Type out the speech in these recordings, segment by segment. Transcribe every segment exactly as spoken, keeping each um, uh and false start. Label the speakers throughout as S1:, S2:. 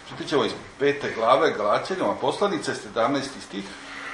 S1: Čitat ćemo iz pete glave Galaćanima poslanice, sedamnaesti stih,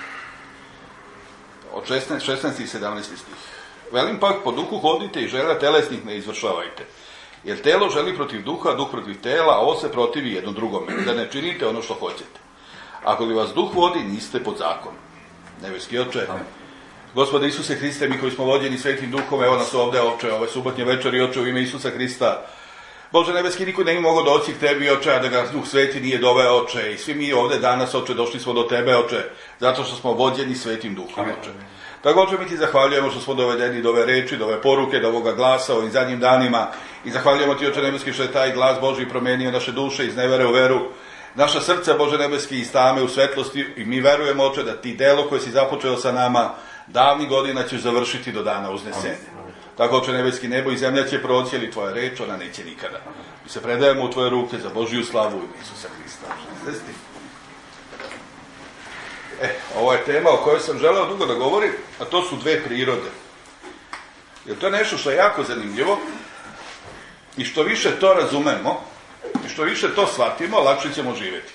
S1: od šesnaesti i sedamnaesti stih. Velim pak, po duhu hodite i želja telesnih ne izvršavajte. Jer telo želi protiv duha, duh protiv tela, a ovo se protivi jedno drugome, da ne činite ono što hoćete. Ako li vas duh vodi, niste pod zakonom. Nebeski Oče, Gospode Isuse Hriste, mi koji smo vođeni Svetim Duhom, evo nas ovde, Oče, ove subotnje večeri, Oče, u ime Isusa Hrista. Bože nebeski, niko ne bi mogao doći k Tebi, Oče, a da ga Duh Sveti nije doveo, Oče, i svi mi ovde danas, Oče, došli smo do Tebe, Oče, zato što smo vođeni Svetim Duhom, Oče. Tako, Oče, mi Ti zahvaljujemo što smo dovedeni do ove reči, do ove poruke, do ovoga glasa ovim zadnjim danima, i zahvaljujemo Ti, Oče nebeski, što je taj glas Božji promenio naše duše iz nevere u veru, naša srca, Bože nebeski, iz tame u svetlosti, i mi verujemo, Oče, da Ti delo koje si započeo sa nama davnih godina ćeš završiti do dana uznesenja. Tako, Oče nebeski, nebo i zemlja će proći, ali Tvoja reč, ona neće nikada. Mi se predajemo u Tvoje ruke za Božju slavu u ime Isusa Hrista. E, ovo je tema o kojoj sam želeo dugo da govorim, a to su dve prirode. Jer to je nešto što je jako zanimljivo i što više to razumemo i što više to shvatimo, lakše ćemo živjeti.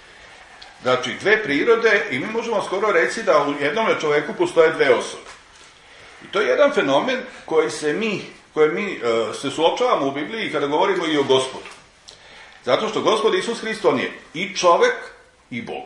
S1: Znači, dve prirode, i mi možemo skoro reći da u jednom čoveku postoje dve osobe. I to je jedan fenomen koji se mi, koji mi uh, se suočavamo u Bibliji kada govorimo i o Gospodu. Zato što Gospod Isus Hrist, on je i čovek i Bog.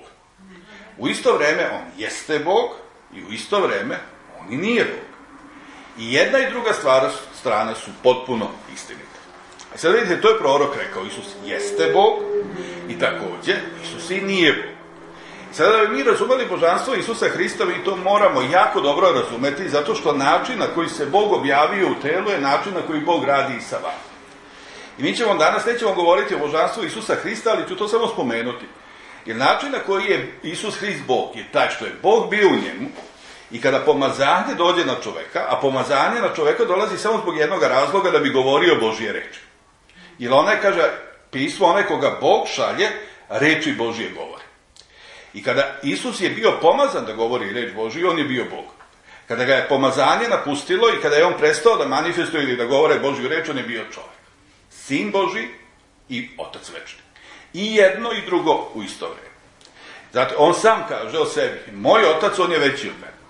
S1: U isto vreme on jeste Bog i u isto vreme on i nije Bog. I jedna i druga stvar, strana su potpuno istinite. A sad vidite, to je prorok rekao, Isus jeste Bog i takođe Isus i nije Bog. Sada da bi mi razumeli božanstvo Isusa Hrista, mi to moramo jako dobro razumeti, zato što način na koji se Bog objavio u telu je način na koji Bog radi i sa vama. I mi ćemo danas, nećemo govoriti o božanstvu Isusa Hrista, ali ću to samo spomenuti. Jer način na koji je Isus Hrist Bog je taj što je Bog bio u njemu i kada pomazanje dođe na čoveka, a pomazanje na čoveka dolazi samo zbog jednog razloga da bi govorio Božje reči. Jer onaj, kaže, pismo, onaj koga Bog šalje, reči Božje govori. I kada Isus je bio pomazan da govori reč Božju, on je bio Bog. Kada ga je pomazanje napustilo i kada je on prestao da manifestuje ili da govore Božju reč, on je bio čovjek. Sin Božji i Otac večni. I jedno i drugo u isto vreme. Zato on sam kaže o sebi, moj Otac, on je veći od mene.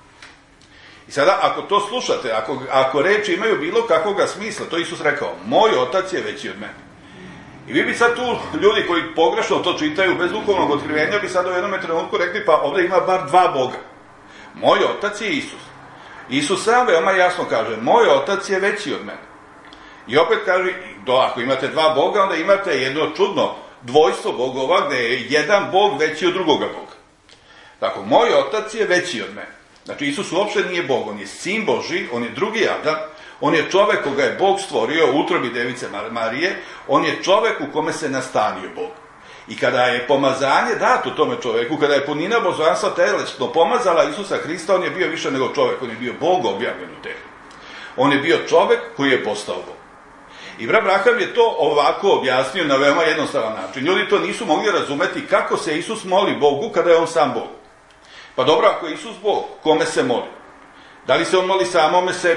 S1: I sada, ako to slušate, ako, ako reči imaju bilo kakvoga smisla, to Isus rekao, moj Otac je veći od mene. I vi bi sad tu, ljudi koji pogrešno to čitaju, bez duhovnog otkrivenja, bi sad u jednom trenutku rekli, pa ovdje ima bar dva Boga. Moj Otac je Isus. Isus sam veoma jasno kaže, moj Otac je veći od mene. I opet kaže, do, ako imate dva Boga, onda imate jedno čudno dvojstvo bogova, gde je jedan Bog veći od drugoga Boga. Tako, moj Otac je veći od mene. Znači, Isus uopšte nije Bog, on je Sin Božji, on je drugi Adam, on je čovek koga je Bog stvorio u utrobi Device Marije, on je čovek u kome se nastanio Bog. I kada je pomazanje dato tome čoveku, kada je punina božanstva telesno pomazala Isusa Hrista, on je bio više nego čovek, on je bio Bog objavljen u telu. On je bio čovek koji je postao Bog. I brat Braham je to ovako objasnio na veoma jednostavan način. Ljudi to nisu mogli razumeti kako se Isus moli Bogu kada je on sam Bog. Pa dobro, ako je Isus Bog, kome se moli? Da li se on moli samome sebi?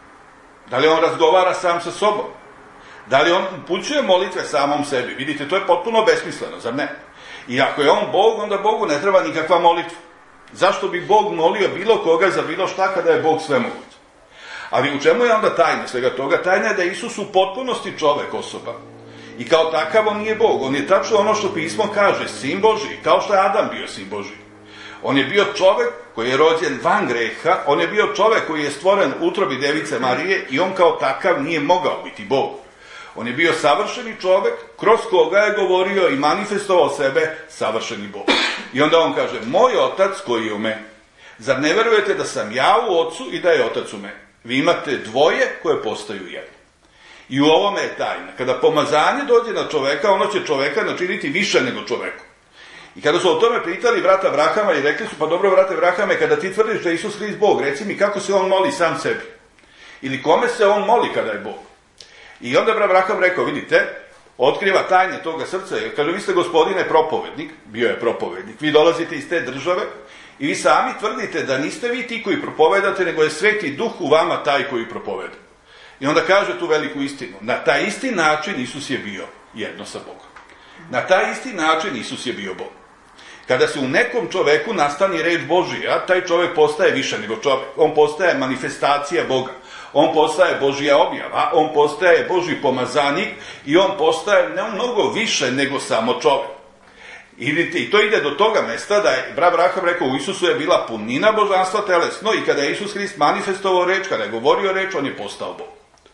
S1: Da li on razgovara sam sa sobom? Da li on upućuje molitve samom sebi? Vidite, to je potpuno besmisleno, zar ne? I ako je on Bog, onda Bogu ne treba nikakva molitva. Zašto bi Bog molio bilo koga za bilo šta kada je Bog svemoguć? Ali u čemu je onda tajna svega toga? Tajna je da je Isus u potpunosti čovek osoba. I kao takav on nije Bog. On je tačno ono što pismo kaže, Sin Božji, kao što je Adam bio Sin Božji. On je bio čovek koji je rođen van greha, on je bio čovek koji je stvoren u utrobi Device Marije i on kao takav nije mogao biti Bog. On je bio savršeni čovek, kroz koga je govorio i manifestovao sebe savršeni Bog. I onda on kaže, moj Otac koji je u meni. Zar ne verujete da sam ja u Ocu i da je Otac u meni? Vi imate dvoje koje postaju jedno. I u ovome je tajna. Kada pomazanje dođe na čoveka, ono će čoveka načiniti više nego čoveku. I kada su o tome pitali brata Brahama i rekli su, pa dobro brate Brahame, kada ti tvrdiš da je Isus Hrist Bog, reci mi kako se on moli sam sebi. Ili kome se on moli kada je Bog. I onda brat Braham rekao, vidite, otkriva tajne toga srca. Jer kaže, vi ste gospodine propovednik, bio je propovednik, vi dolazite iz te države i vi sami tvrdite da niste vi ti koji propovedate, nego je Sveti Duh u vama taj koji propoveda. I onda kaže tu veliku istinu. Na taj isti način Isus je bio jedno sa Bogom. Na taj isti način Isus je bio Bog. Kada se u nekom čoveku nastani reč Božija, taj čovek postaje više nego čovek. On postaje manifestacija Boga. On postaje Božja objava, on postaje Božji pomazanik i on postaje ne mnogo više nego samo čovek. I vidite, i to ide do toga mesta da je brat Abraham rekao, u Isusu je bila punina božanstva telesno i kada je Isus Hrist manifestovao reč, kada je govorio reč, on je postao Bog.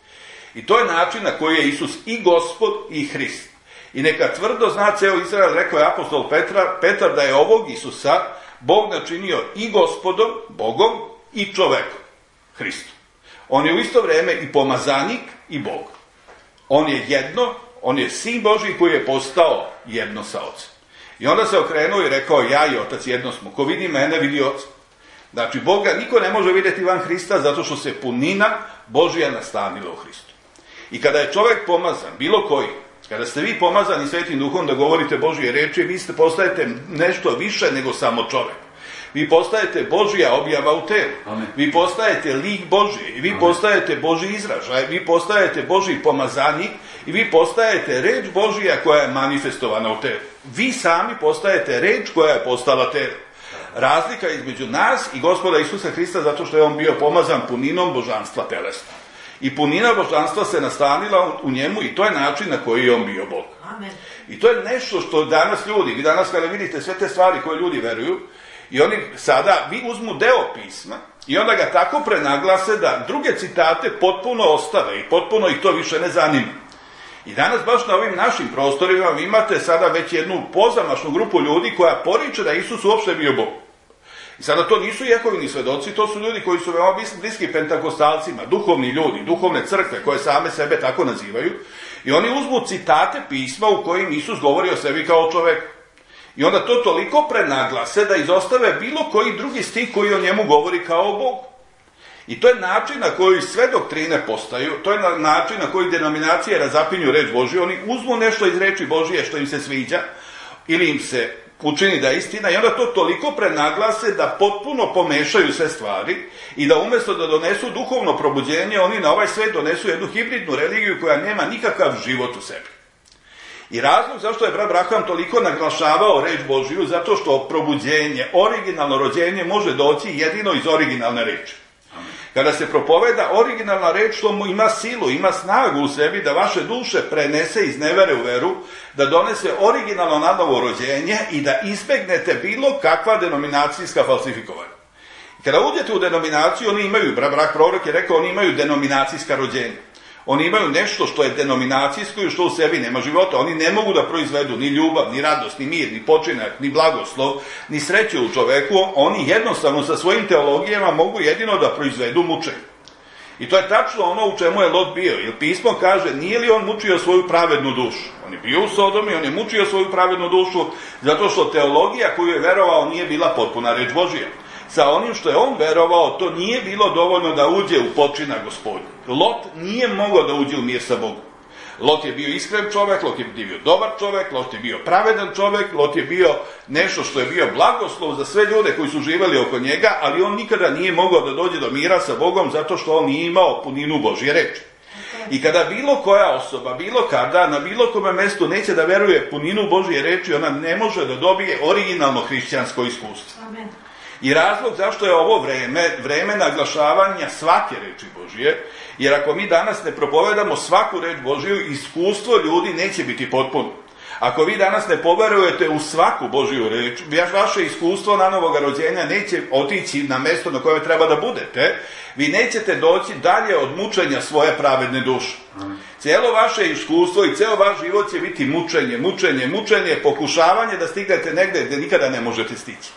S1: I to je način na koji je Isus i Gospod i Hrist. I neka tvrdo zna ceo Izrael, rekao je apostol Petra, Petar, da je ovog Isusa Bog načinio i Gospodom, Bogom, i čovekom, Hristom. On je u isto vreme i pomazanik i Bog. On je jedno, on je sin Božji koji je postao jedno sa Otcem. I onda se okrenuo i rekao, ja i Otac jedno smo. Ko vidi mene, vidi Oca. Znači, Boga niko ne može vidjeti van Hrista zato što se punina Božja nastanila u Hristu. I kada je čovjek pomazan, bilo koji, kada ste vi pomazani Svetim Duhom da govorite Božje reči, vi ste postajete nešto više nego samo čovjek. Vi postajete Božja objava u telu. Amen. Vi postajete lik Božji. I vi Amen. Postajete Božji izražaj. Vi postajete Božji pomazanik. I vi postajete reč Božja koja je manifestovana u telu. Vi sami postajete reč koja je postala telo. Razlika između nas i Gospoda Isusa Hrista zato što je on bio pomazan puninom božanstva telesna. I punina božanstva se nastanila u njemu i to je način na koji je on bio Bog. Amen. I to je nešto što danas ljudi, vi danas kada vidite sve te stvari koje ljudi veruju, i oni sada, vi uzmu deo pisma i onda ga tako prenaglase da druge citate potpuno ostave i potpuno ih to više ne zanima. I danas baš na ovim našim prostorima vi imate sada već jednu pozamašnu grupu ljudi koja poriče da Isus uopšte bio Bog. I sada to nisu Jehovini svedoci, to su ljudi koji su veoma bliski pentakostalcima, duhovni ljudi, duhovne crkve koje same sebe tako nazivaju. I oni uzmu citate pisma u kojim Isus govori o sebi kao čovek. I onda to toliko prenaglase da izostave bilo koji drugi stih koji o njemu govori kao o Bogu. I to je način na koji sve doktrine postaju, to je način na koji denominacije razapinju reč Božju. Oni uzmu nešto iz reči Božije što im se sviđa ili im se učini da je istina i onda to toliko prenaglase da potpuno pomešaju sve stvari i da umjesto da donesu duhovno probuđenje, oni na ovaj svet donesu jednu hibridnu religiju koja nema nikakav život u sebi. I razlog zašto je brat Abraham toliko naglašavao reč Božiju, zato što probuđenje, originalno rođenje može doći jedino iz originalne reči. Kada se propoveda originalna reč, što mu ima silu, ima snagu u sebi da vaše duše prenese iz nevere u veru, da donese originalno nanovo rođenje i da izbegnete bilo kakva denominacijska falsifikovanja. Kada uđete u denominaciju, oni imaju, brat prorok je rekao, oni imaju denominacijska rođenja. Oni imaju nešto što je denominacijsko i što u sebi nema života. Oni ne mogu da proizvedu ni ljubav, ni radost, ni mir, ni počinak, ni blagoslov, ni sreću u čoveku. Oni jednostavno sa svojim teologijama mogu jedino da proizvedu mučenje. I to je tačno ono u čemu je Lot bio. Jer pismo kaže, nije li on mučio svoju pravednu dušu? On je bio u Sodomi, on je mučio svoju pravednu dušu zato što teologija koju je verovao nije bila potpuna reč Božija. Sa onim što je on verovao, to nije bilo dovoljno da uđe u počinak Gospodnji. Lot nije mogao da uđe u mir sa Bogom. Lot je bio iskren čovek, Lot je bio dobar čovek, Lot je bio pravedan čovek, Lot je bio nešto što je bio blagoslov za sve ljude koji su živeli oko njega, ali on nikada nije mogao da dođe do mira sa Bogom zato što on nije imao puninu Božje reči. I kada bilo koja osoba, bilo kada, na bilo kome mestu neće da veruje puninu Božje reči, ona ne može da dobije originalno hrišćansko iskustvo. Amen. I razlog zašto je ovo vreme, vreme naglašavanja svake reči Božije, jer ako mi danas ne propovedamo svaku reč Božiju, iskustvo ljudi neće biti potpuno. Ako vi danas ne poverujete u svaku Božiju reč, vaše iskustvo na novoga rođenja neće otići na mesto na kojem treba da budete, vi nećete doći dalje od mučenja svoje pravedne duše. Cijelo vaše iskustvo i ceo vaš život će biti mučenje, mučenje, mučenje, pokušavanje da stignete negde gde nikada ne možete stići.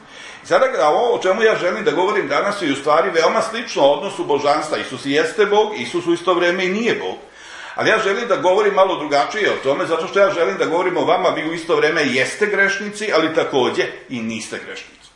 S1: Sada ovo o čemu ja želim da govorim danas je u stvari veoma slično odnosu božanstva. Isus jeste Bog, Isus u isto vreme i nije Bog. Ali ja želim da govorim malo drugačije o tome, zato što ja želim da govorim o vama, vi u isto vreme jeste grešnici, ali takođe i niste grešnici.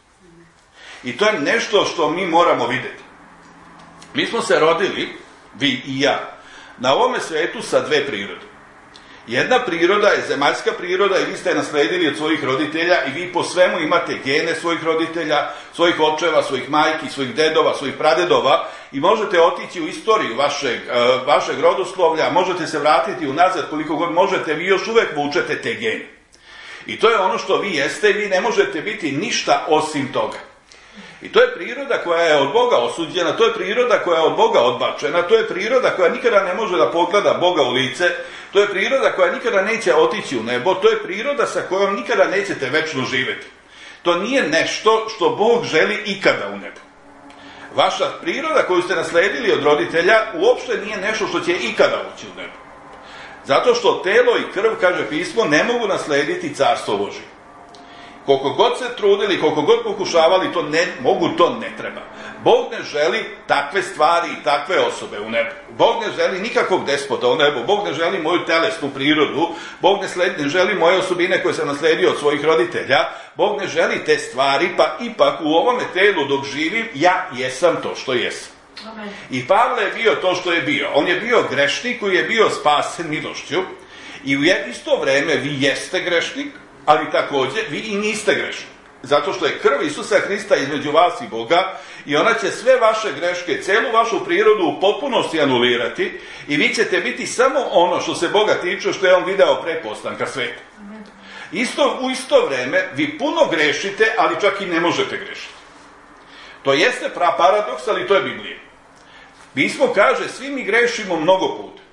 S1: I to je nešto što mi moramo videti. Mi smo se rodili, vi i ja, na ovome svetu sa dve prirode. Jedna priroda je zemaljska priroda i vi ste je nasledili od svojih roditelja i vi po svemu imate gene svojih roditelja, svojih očeva, svojih majki, svojih dedova, svojih pradedova i možete otići u istoriju vašeg, vašeg rodoslovlja, možete se vratiti unazad koliko god možete, vi još uvek vučete te gene. I to je ono što vi jeste i vi ne možete biti ništa osim toga. I to je priroda koja je od Boga osuđena, to je priroda koja je od Boga odbačena, to je priroda koja nikada ne može da pogleda Boga u lice, to je priroda koja nikada neće otići u nebo, to je priroda sa kojom nikada nećete večno živjeti. To nije nešto što Bog želi ikada u nebu. Vaša priroda koju ste nasledili od roditelja uopšte nije nešto što će ikada ući u nebo. Zato što telo i krv, kaže pismo, ne mogu naslediti carstvo Božje. Koliko god se trudili, koliko god pokušavali, to ne mogu, to ne treba. Bog ne želi takve stvari i takve osobe u nebu. Bog ne želi nikakvog despota u nebu. Bog ne želi moju telesnu prirodu. Bog ne, sled, ne želi moje osobine koje sam nasledio od svojih roditelja. Bog ne želi te stvari, pa ipak u ovome telu dok živim, ja jesam to što jesam. Amen. I Pavle je bio to što je bio. On je bio grešnik koji je bio spasen milošću i u isto vreme vi jeste grešnik, ali također vi i niste grešni. Zato što je krv Isusa Hrista između vas i Boga i ona će sve vaše greške, celu vašu prirodu u potpunosti anulirati i vi ćete biti samo ono što se Boga tiče, što je on video pre postanka sveta. Isto, u isto vreme vi puno grešite, ali čak i ne možete grešiti. To jeste paradoks, ali to je Biblija. Pismo kaže, svi mi grešimo mnogo puta.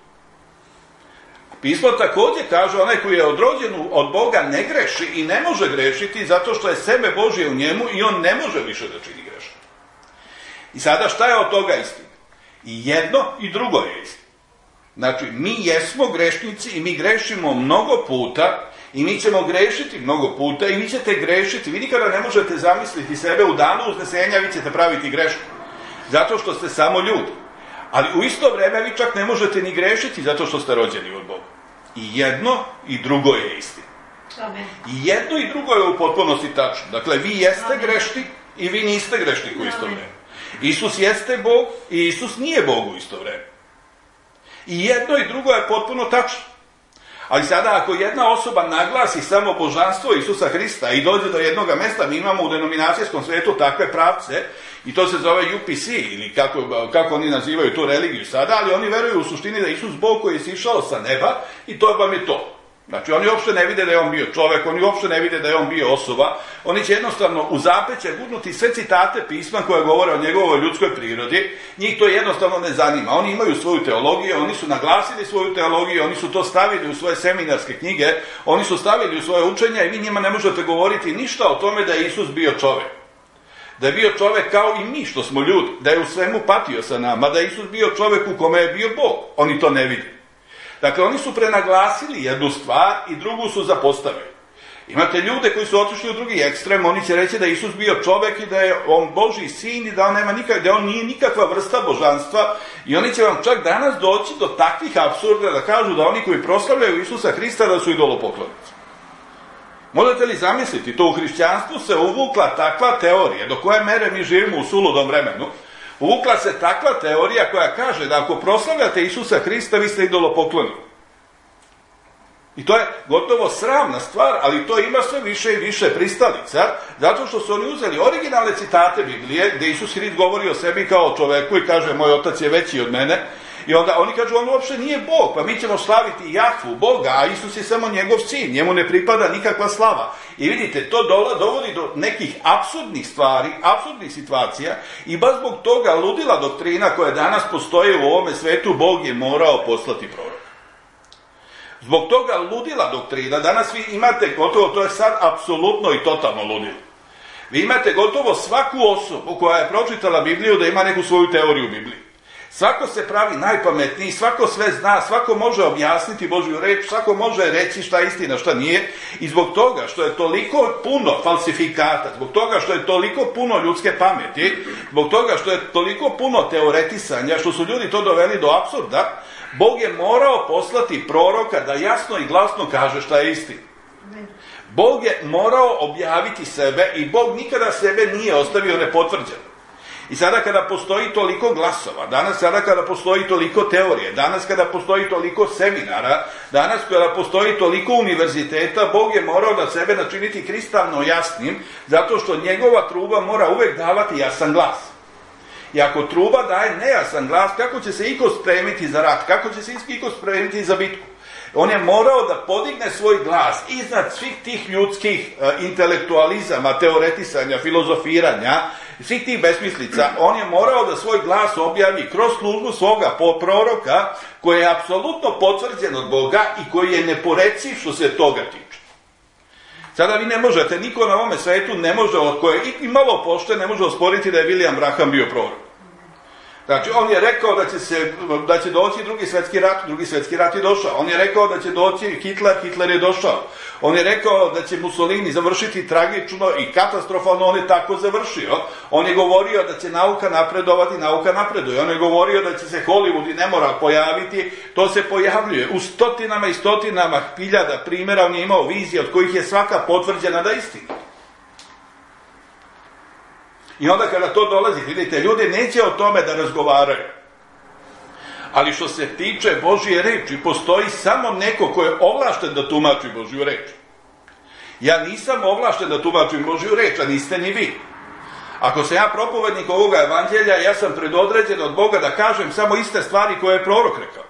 S1: Pismo također kaže, onaj koji je odrođen od Boga ne greši i ne može grešiti zato što je sebe Božje u njemu i on ne može više da čini greške. I sada šta je od toga istina? I jedno i drugo je istina. Znači, mi jesmo grešnici i mi grešimo mnogo puta i mi ćemo grešiti mnogo puta i vi ćete grešiti. Vi nikada ne možete zamisliti sebe u danu uznesenja, vi ćete praviti grešku. Zato što ste samo ljudi. Ali u isto vreme vi čak ne možete ni grešiti zato što ste rođeni od Boga. I jedno i drugo je istina. Amen. I jedno i drugo je u potpunosti tačno. Dakle, vi jeste Amen. Grešnik i vi niste grešnik u isto vreme. Isus jeste Bog i Isus nije Bog u isto vreme. I jedno i drugo je potpuno tačno. Ali sada ako jedna osoba naglasi samo božanstvo Isusa Hrista i dođe do jednog mesta, mi imamo u denominacijskom svetu takve pravce i to se zove U P C ili kako, kako oni nazivaju tu religiju sada, ali oni veruju u suštini da je Isus Bog koji je sišao sa neba i to vam je to. Znači oni uopšte ne vide da je on bio čovek, oni uopšte ne vide da je on bio osoba, oni će jednostavno u zapeće gurnuti sve citate pisma koje govore o njegovoj ljudskoj prirodi, njih to jednostavno ne zanima. Oni imaju svoju teologiju, oni su naglasili svoju teologiju, oni su to stavili u svoje seminarske knjige, oni su stavili u svoje učenja i vi njima ne možete govoriti ništa o tome da je Isus bio čovek. Da je bio čovek kao i mi što smo ljudi, da je u svemu patio sa nama, da je Isus bio čovek u kome je bio Bog. Oni to ne vide. Dakle, oni su prenaglasili jednu stvar i drugu su zapostavili. Imate ljude koji su otišli u drugi ekstrem, oni će reći da je Isus bio čovek i da je on Božji sin i da on, nema nikak, da on nije nikakva vrsta božanstva i oni će vam čak danas doći do takvih apsurda da kažu da oni koji proslavljaju Isusa Hrista da su idolopoklonici. Možete li zamisliti, to u hrišćanstvu se uvukla takva teorija, do koje mere mi živimo u suludom vremenu, uvukla se takva teorija koja kaže da ako proslavljate Isusa Hrista, vi ste idolopokloni. I to je gotovo sramna stvar, ali to ima sve više i više pristalica, zato što su oni uzeli originalne citate Biblije, gdje Isus Hrist govori o sebi kao o čoveku i kaže, moj otac je veći od mene, i onda oni kažu, on uopšte nije Bog, pa mi ćemo slaviti Jahvu, Boga, a Isus je samo njegov sin, njemu ne pripada nikakva slava. I vidite, to dovodi do nekih apsurdnih stvari, apsurdnih situacija i baš zbog toga ludila doktrina koja danas postoji u ovome svetu, Bog je morao poslati proroka. Zbog toga ludila doktrina, danas vi imate gotovo, to je sad apsolutno i totalno ludilo. Vi imate gotovo svaku osobu koja je pročitala Bibliju da ima neku svoju teoriju Biblije. Svako se pravi najpametniji, svako sve zna, svako može objasniti Božju reč, svako može reći šta je istina, šta nije. I zbog toga što je toliko puno falsifikata, zbog toga što je toliko puno ljudske pameti, zbog toga što je toliko puno teoretisanja, što su ljudi to doveli do apsurda, Bog je morao poslati proroka da jasno i glasno kaže šta je istina. Bog je morao objaviti sebe i Bog nikada sebe nije ostavio nepotvrđeno. I sada kada postoji toliko glasova, danas sada kada postoji toliko teorije, danas kada postoji toliko seminara, danas kada postoji toliko univerziteta, Bog je morao da sebe načiniti kristalno jasnim, zato što njegova truba mora uvek davati jasan glas. I ako truba daje nejasan glas, kako će se iko spremiti za rat, kako će se iko spremiti za bitku? On je morao da podigne svoj glas iznad svih tih ljudskih uh, intelektualizama, teoretisanja, filozofiranja, svih tih besmislica. On je morao da svoj glas objavi kroz službu svoga proroka, koji je apsolutno potvrđen od Boga i koji je neporeciv što se toga tiče. Sada vi ne možete, niko na ovome svetu ne može, od koje i malo pošte, ne može osporiti da je William Branham bio prorok. Znači, on je rekao da će, se, da će doći drugi svetski rat, drugi svetski rat je došao. On je rekao da će doći Hitler, Hitler je došao. On je rekao da će Mussolini završiti tragično i katastrofalno, on je tako završio. On je govorio da će nauka napredovati, nauka napreduje. On je govorio da će se Hollywood i nemoral pojaviti, to se pojavljuje. U stotinama i stotinama hiljada primjera on je imao vizije od kojih je svaka potvrđena da istina. I onda kada to dolazi, vidite, ljudi neće o tome da razgovaraju. Ali što se tiče Božje reči, postoji samo neko ko je ovlašten da tumači Božju reč. Ja nisam ovlašten da tumačim Božju reč, a niste ni vi. Ako sam ja propovednik ovoga evanđelja, ja sam predodređen od Boga da kažem samo iste stvari koje je prorok rekao.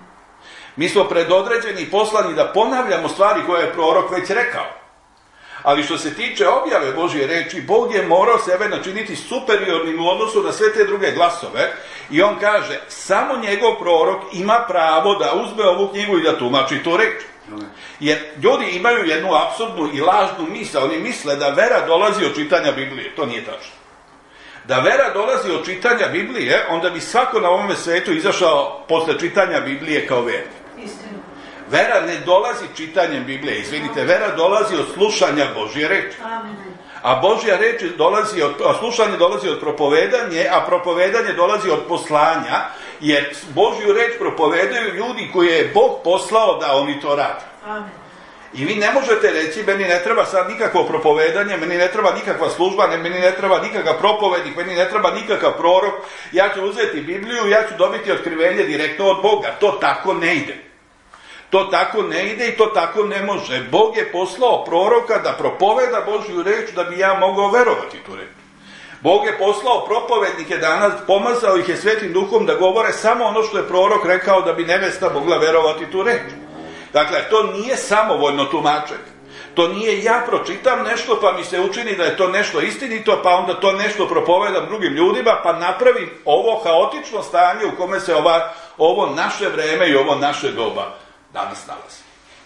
S1: Mi smo predodređeni i poslani da ponavljamo stvari koje je prorok već rekao. Ali što se tiče objave Božje reči, Bog je morao sebe načiniti superiornim u odnosu na sve te druge glasove i on kaže, samo njegov prorok ima pravo da uzme ovu knjigu i da tumači tu reč. Jer ljudi imaju jednu apsurdnu i lažnu misao, oni misle da vera dolazi od čitanja Biblije, to nije tačno. Da vera dolazi od čitanja Biblije, onda bi svako na ovome svetu izašao posle čitanja Biblije kao vernik. Istina. Vera ne dolazi čitanjem Biblije, izvinite, vera dolazi od slušanja Božje reči. A Božja reč dolazi od, a slušanje dolazi od propovedanje, a propovedanje dolazi od poslanja, jer Božju reč propovedaju ljudi koje je Bog poslao da oni to rade. Amen. I vi ne možete reći, meni ne treba sad nikakvo propovedanje, meni ne treba nikakva služba, ne, meni ne treba nikakav propovednik, meni ne treba nikakav prorok, ja ću uzeti Bibliju, ja ću dobiti otkrivenje direktno od Boga. To tako ne ide. To tako ne ide i to tako ne može. Bog je poslao proroka da propoveda Božju reč da bi ja mogao verovati tu reč. Bog je poslao propovednike danas, pomazao ih je Svetim Duhom da govore samo ono što je prorok rekao da bi nevesta mogla verovati tu reč. Dakle, to nije samovoljno tumačenje. To nije ja pročitam nešto pa mi se učini da je to nešto istinito, pa onda to nešto propovedam drugim ljudima, pa napravim ovo haotično stanje u kome se ova, ovo naše vreme i ovo naše doba danas nalazi.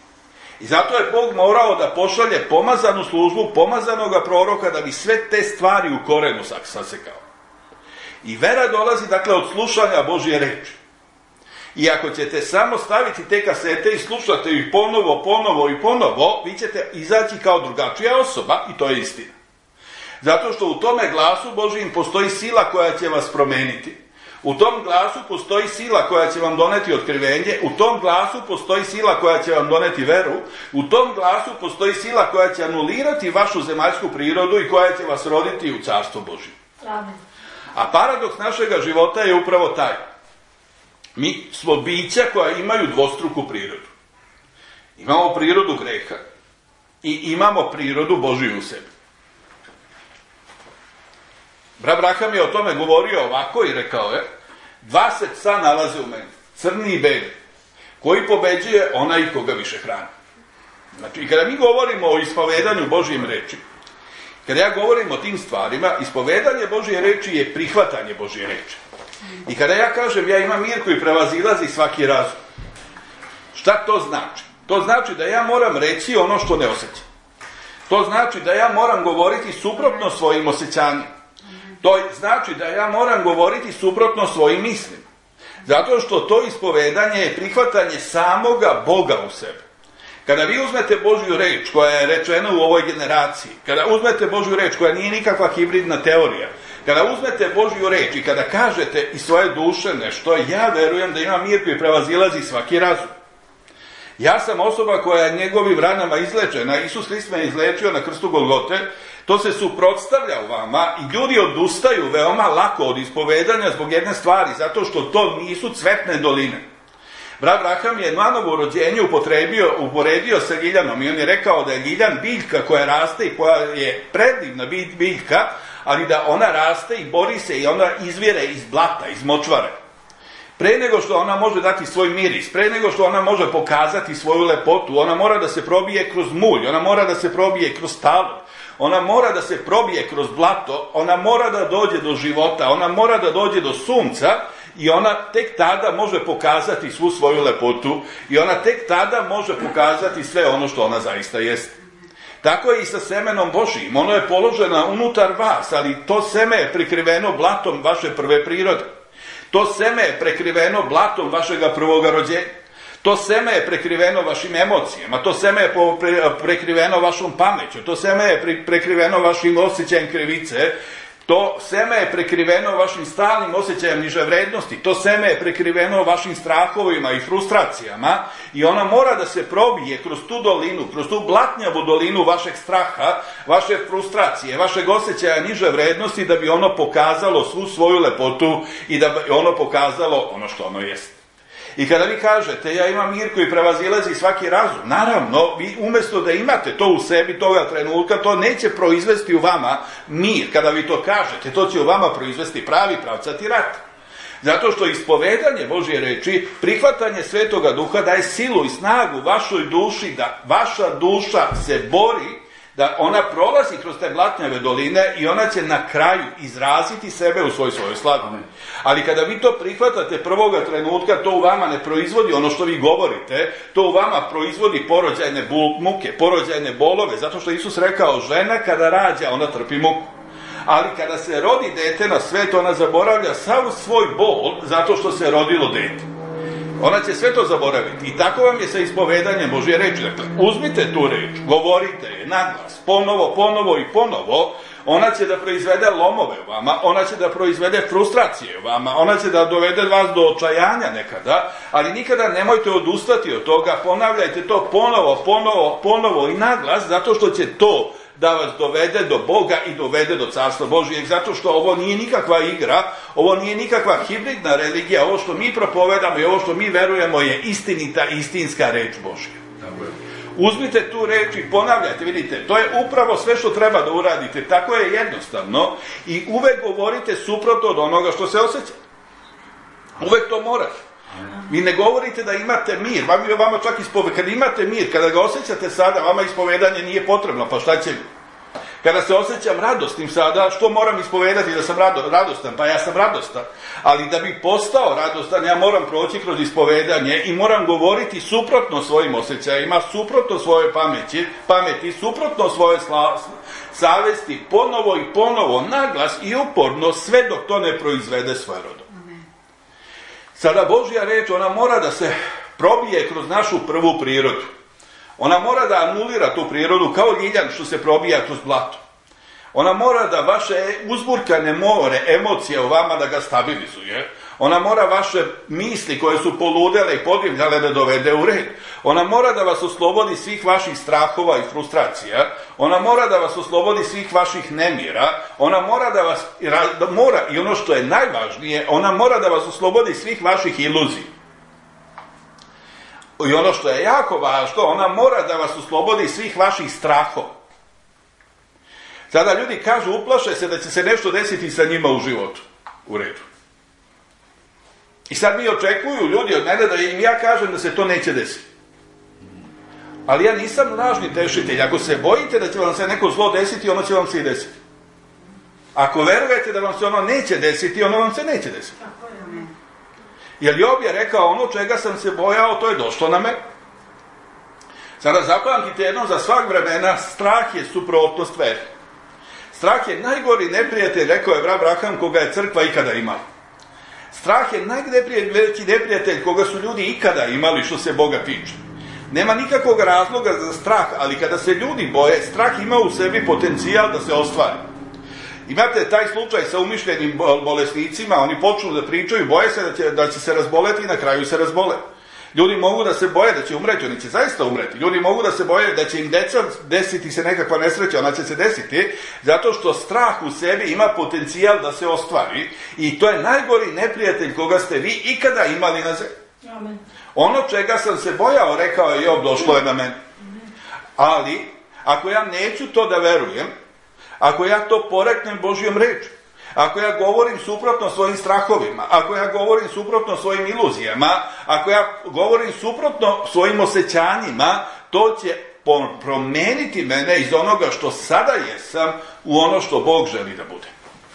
S1: I zato je Bog morao da pošalje pomazanu službu, pomazanoga proroka, da bi sve te stvari u korenu sasekao. I vera dolazi, dakle, od slušanja Božje reči. I ako ćete samo staviti te kasete i slušate ih ponovo, ponovo i ponovo, vi ćete izaći kao drugačija osoba i to je istina. Zato što u tome glasu Božijim postoji sila koja će vas promeniti. U tom glasu postoji sila koja će vam doneti otkrivenje, u tom glasu postoji sila koja će vam doneti veru, u tom glasu postoji sila koja će anulirati vašu zemaljsku prirodu i koja će vas roditi u carstvo Božje. Amen. A paradoks našega života je upravo taj. Mi smo bića koja imaju dvostruku prirodu. Imamo prirodu greha i imamo prirodu Božju u sebi. Brat Branham je o tome govorio ovako i rekao je, dva se psa nalaze u meni, crni i beli, koji pobeđuje onaj koga više hrani. Znači, kada mi govorimo o ispovedanju Božjim reči, kada ja govorim o tim stvarima, ispovedanje Božje reči je prihvatanje Božje reči. I kada ja kažem, ja imam mir koji prevazilazi svaki razum, šta to znači? To znači da ja moram reći ono što ne osjećam. To znači da ja moram govoriti suprotno svojim osjećanjima. To znači da ja moram govoriti suprotno svojim mislima. Zato što to ispovedanje je prihvatanje samoga Boga u sebi. Kada vi uzmete Božju reč koja je rečena u ovoj generaciji, kada uzmete Božju reč koja nije nikakva hibridna teorija, kada uzmete Božju reč i kada kažete iz svoje duše nešto, ja verujem da ima mir koji prevazilazi svaki razum. Ja sam osoba koja je njegovim ranama izlečena. Isus Hrist me je izlečio na krstu Golgote. To se suprotstavlja u vama i ljudi odustaju veoma lako od ispovedanja zbog jedne stvari, zato što to nisu cvetne doline. Brat Braham je na novo rođenje upotrebio, uporedio sa ljiljanom i on je rekao da je ljiljan biljka koja raste i koja je predivna biljka, ali da ona raste i bori se i ona izvire iz blata, iz močvare. Pre nego što ona može dati svoj miris, pre nego što ona može pokazati svoju lepotu, ona mora da se probije kroz mulj, ona mora da se probije kroz talog, ona mora da se probije kroz blato, ona mora da dođe do života, ona mora da dođe do sunca i ona tek tada može pokazati svu svoju lepotu i ona tek tada može pokazati sve ono što ona zaista jeste. Tako je i sa semenom Božijim, ono je položeno unutar vas, ali to seme je prikriveno blatom vaše prve prirode. To seme je prekriveno blatom vašega prvoga rođenja. To seme je prekriveno vašim emocijama, to seme je prekriveno vašom pameću, to seme je prekriveno vašim osjećajem krivice, to seme je prekriveno vašim stalnim osjećajem niže vrednosti, to seme je prekriveno vašim strahovima i frustracijama i ona mora da se probije kroz tu dolinu, kroz tu blatnjavu dolinu vašeg straha, vaše frustracije, vašeg osjećaja niže vrednosti da bi ono pokazalo svu svoju lepotu i da bi ono pokazalo ono što ono jeste. I kada vi kažete, ja imam mir koji prevazilazi svaki razum, naravno, vi umjesto da imate to u sebi toga trenutka, to neće proizvesti u vama mir. Kada vi to kažete, to će u vama proizvesti pravi pravcati rat. Zato što ispovedanje Božje reči, prihvatanje Svetoga Duha daje silu i snagu vašoj duši, da vaša duša se bori, da ona prolazi kroz te blatnjave doline i ona će na kraju izraziti sebe u svoj svojoj slavi. Ali kada vi to prihvatate prvoga trenutka, to u vama ne proizvodi ono što vi govorite, to u vama proizvodi porođajne muke, porođajne bolove, zato što Isus rekao, žena kada rađa, ona trpi muku. Ali kada se rodi dete na svet, ona zaboravlja sav svoj bol zato što se rodilo dete. Ona će sve to zaboraviti. I tako vam je sa ispovedanjem Božje reči. Dakle, uzmite tu reč, govorite je naglas, ponovo, ponovo i ponovo. Ona će da proizvede lomove u vama, ona će da proizvede frustracije u vama, ona će da dovede vas do očajanja nekada, ali nikada nemojte odustati od toga, ponavljajte to ponovo, ponovo, ponovo i naglas, zato što će to da vas dovede do Boga i dovede do Carstva Božijeg, zato što ovo nije nikakva igra, ovo nije nikakva hibridna religija, ovo što mi propovedamo i ovo što mi verujemo je istinita, istinska reč Božja. Uzmite tu reč i ponavljajte, vidite, to je upravo sve što treba da uradite, tako je jednostavno i uvek govorite suprotno od onoga što se osjeća. Uvek to morate. Vi ne govorite da imate mir, vama čak ispoved, kada imate mir, kada ga osjećate sada, vama ispovedanje nije potrebno, pa šta će mi? Kada se osjećam radosnim sada, što moram ispovedati da sam radostan? Pa ja sam radostan, ali da bi postao radostan, ja moram proći kroz ispovedanje i moram govoriti suprotno svojim osjećajima, suprotno svojoj pameći, pameti, suprotno svoje savesti, ponovo i ponovo, naglas i uporno, sve dok to ne proizvede svoje rodo. Sada Božja reč, ona mora da se probije kroz našu prvu prirodu. Ona mora da anulira tu prirodu kao ljiljan što se probija kroz blato. Ona mora da vaše uzburkane more, emocije u vama da ga stabilizuje. Ona mora vaše misli koje su poludele i podivljale da dovede u red. Ona mora da vas oslobodi svih vaših strahova i frustracija. Ona mora da vas oslobodi svih vaših nemira. Ona mora da vas, da mora, i ono što je najvažnije, ona mora da vas oslobodi svih vaših iluzija. I ono što je jako važno, ona mora da vas oslobodi svih vaših strahova. Sada ljudi kažu, uplaše se da će se nešto desiti sa njima u životu. U redu. I sad mi očekuju ljudi od mene da im ja kažem da se to neće desiti. Ali ja nisam lažni tešitelj. Ako se bojite da će vam se neko zlo desiti, ono će vam se i desiti. Ako verujete da vam se ono neće desiti, ono vam se neće desiti. Jer Job je rekao, ono čega sam se bojao, to je došlo na me. Sada zapamtite jednom za svak vremena, strah je suprotnost veri. Strah je najgori neprijatelj, rekao je brat Braham, koga je crkva ikada imala. Strah je najveći neprijatelj koga su ljudi ikada imali što se Boga tiče. Nema nikakvog razloga za strah, ali kada se ljudi boje, strah ima u sebi potencijal da se ostvari. Imate taj slučaj sa umišljenim bolesnicima, oni počnu da pričaju, boje se da će, da će se razboleti i na kraju se razbole. Ljudi mogu da se boje da će umreti, oni će zaista umreti. Ljudi mogu da se boje da će im deca desiti se nekakva nesreća, ona će se desiti, zato što strah u sebi ima potencijal da se ostvari i to je najgori neprijatelj koga ste vi ikada imali na zemlji. Amen. Ono čega sam se bojao, rekao je Job, došlo je na mene. Ali, ako ja neću to da verujem, ako ja to poreknem Božjom rečju, ako ja govorim suprotno svojim strahovima, ako ja govorim suprotno svojim iluzijama, ako ja govorim suprotno svojim osjećanjima, to će promeniti mene iz onoga što sada jesam u ono što Bog želi da bude.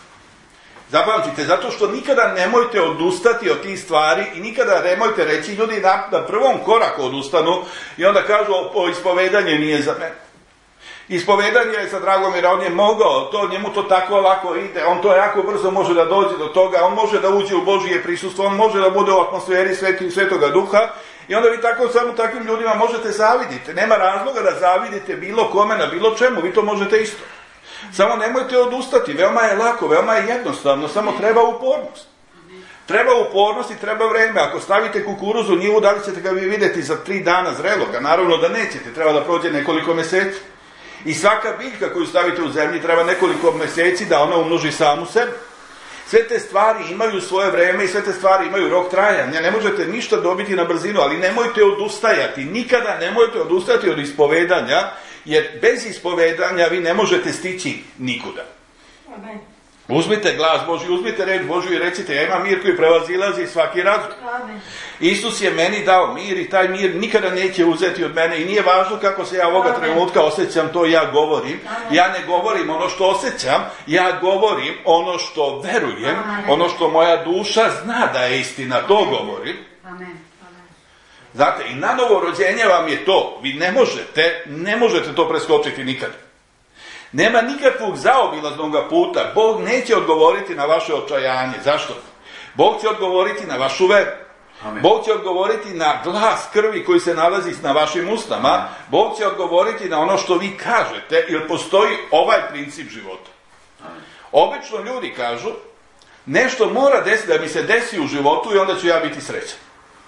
S1: Zapamtite, zato što nikada nemojte odustati od tih stvari i nikada nemojte reći, ljudi na, na prvom koraku odustanu i onda kažu, o, ispovedanje nije za mene. Ispovedanje je sa Dragomira, on je mogao, to, njemu to tako lako ide, on to jako brzo može da dođe do toga, on može da uđe u Božije prisustvo, on može da bude u atmosferi sveti, Svetoga Duha i onda vi tako samo takvim ljudima možete zaviditi. Nema razloga da zavidite bilo kome na bilo čemu, vi to možete isto. Samo nemojte odustati, veoma je lako, veoma je jednostavno, samo treba upornost. Treba upornost i treba vreme. Ako stavite kukuruz u njivu, da li ćete ga vi vidjeti za tri dana zreloga? Naravno da nećete, treba da prođe nekoliko mjeseci. I svaka biljka koju stavite u zemlji treba nekoliko mjeseci da ona umnoži samu sebe. Sve te stvari imaju svoje vreme i sve te stvari imaju rok trajanja. Ne možete ništa dobiti na brzinu, ali nemojte odustajati. Nikada nemojte odustajati od ispovedanja, jer bez ispovedanja vi ne možete stići nikuda. Amen. Uzmite glas Božji, uzmite reč Božju i recite, ja imam mir koji prevazilazi svaki razum. Amen. Isus je meni dao mir i taj mir nikada neće uzeti od mene i nije važno kako se ja ovoga Amen. Trenutka osjećam, to ja govorim. Amen. Ja ne govorim ono što osjećam, ja govorim ono što verujem, Amen. Ono što moja duša zna da je istina, to govorim. Amen. Znate, i na novorođenje vam je to, vi ne možete, ne možete to preskočiti nikada. Nema nikakvog zaobilaznog puta. Bog neće odgovoriti na vaše očajanje. Zašto? Bog će odgovoriti na vašu veru. Amen. Bog će odgovoriti na glas krvi koji se nalazi na vašim ustama. Amen. Bog će odgovoriti na ono što vi kažete, jer postoji ovaj princip života. Amen. Obično ljudi kažu, nešto mora desiti da mi se desi u životu i onda ću ja biti srećan.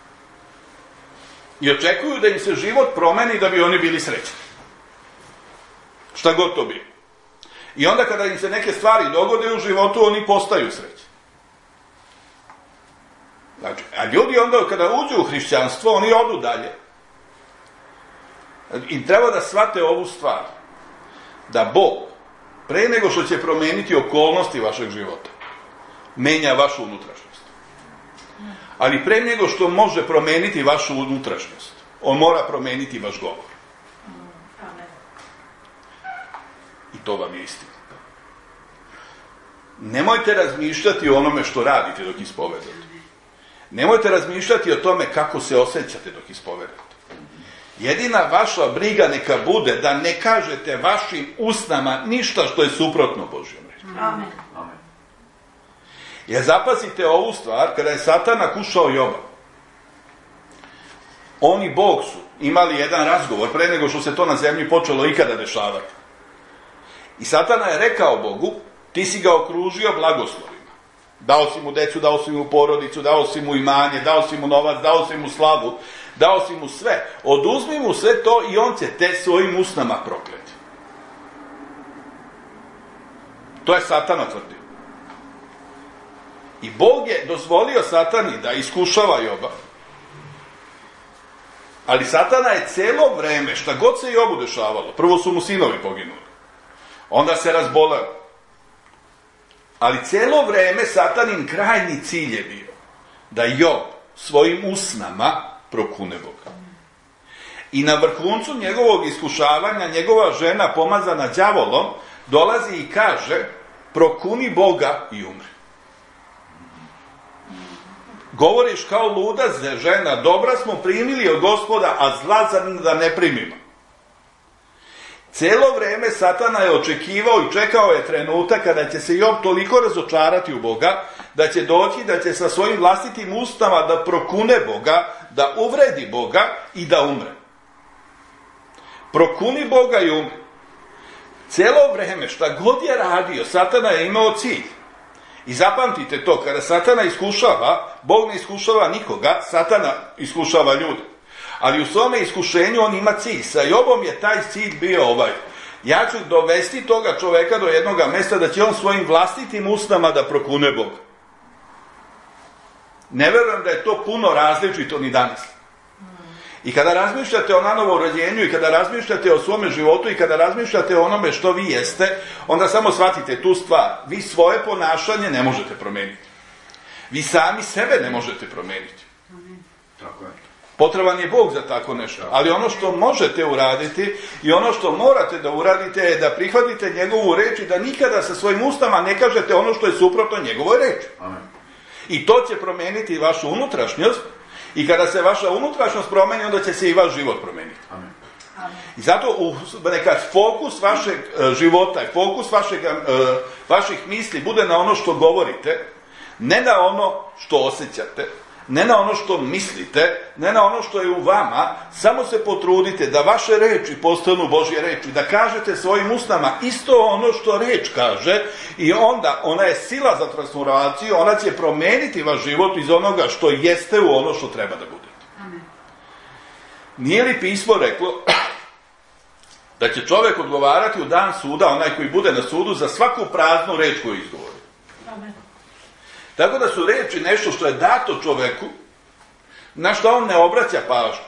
S1: I očekuju da im se život promeni da bi oni bili srećni. Šta god to bi. I onda kada im se neke stvari dogode u životu, oni postaju srećni. Znači, a ljudi onda kada uđu u hrišćanstvo, oni odu dalje. I treba da shvate ovu stvar. Da Bog, pre nego što će promeniti okolnosti vašeg života, menja vašu unutrašnjost. Ali pre nego što može promeniti vašu unutrašnjost, on mora promeniti vaš govor. I to vam je istina. Nemojte razmišljati o onome što radite dok ispovedate. Nemojte razmišljati o tome kako se osjećate dok ispovedate. Jedina vaša briga neka bude da ne kažete vašim usnama ništa što je suprotno Božjom rečju. Amen. Amen. Jer zapazite ovu stvar, kada je Satana kušao Joba, on i Bog su imali jedan razgovor pre nego što se to na zemlji počelo ikada dešavati. I Satana je rekao Bogu, ti si ga okružio blagoslovima. Dao si mu decu, dao si mu porodicu, dao si mu imanje, dao si mu novac, dao si mu slavu, dao si mu sve. Oduzmi mu sve to i on će te svojim usnama prokleti. To je Satana tvrdio. I Bog je dozvolio Satani da iskušava Joba. Ali Satana je celo vreme, šta god se Jobu dešavalo, prvo su mu sinovi poginuli. Onda se razboleo. Ali celo vreme Satanin krajnji cilj je bio da Job svojim usnama prokune Boga. I na vrhuncu njegovog iskušavanja, njegova žena pomazana đavolom dolazi i kaže, prokuni Boga i umri. Govoriš kao luda žena, dobra smo primili od Gospoda, a zla da ne primimo. Celo vreme Satana je očekivao i čekao je trenutak kada će se Job toliko razočarati u Boga, da će doći, da će sa svojim vlastitim ustama da prokune Boga, da uvredi Boga i da umre. Prokuni Boga i umre. Celo vreme, šta god je radio, Satana je imao cilj. I zapamtite to, kada Satana iskušava, Bog ne iskušava nikoga, Satana iskušava ljude. Ali u svome iskušenju on ima cilj. Sa Jobom je taj cilj bio ovaj. Ja ću dovesti toga čoveka do jednog mesta da će on svojim vlastitim usnama da prokune Boga. Ne verujem da je to puno različito ni danas. I kada razmišljate o nanovo rođenju i kada razmišljate o svome životu i kada razmišljate o onome što vi jeste, onda samo shvatite tu stvar. Vi svoje ponašanje ne možete promeniti. Vi sami sebe ne možete promeniti.
S2: Tako je.
S1: Potreban je Bog za tako nešto. Ali ono što možete uraditi i ono što morate da uradite je da prihvatite njegovu reč i da nikada sa svojim ustama ne kažete ono što je suprotno njegovoj reči.
S2: Amen.
S1: I to će promeniti vašu unutrašnjost. I kada se vaša unutrašnjost promeni, onda će se i vaš život promeniti.
S2: Amen.
S1: I zato neka fokus vašeg života, fokus vašeg, vaših misli bude na ono što govorite, ne na ono što osjećate, ne na ono što mislite, ne na ono što je u vama, samo se potrudite da vaše reči postanu Božje reči, da kažete svojim usnama isto ono što reč kaže i onda ona je sila za transformaciju, ona će promeniti vaš život iz onoga što jeste u ono što treba da bude.
S3: Amen.
S1: Nije li pismo reklo da će čovjek odgovarati u dan suda, onaj koji bude na sudu, za svaku praznu reč koju izgovori?
S3: Amen.
S1: Tako da su reči nešto što je dato čoveku, na što on ne obraća pažnju.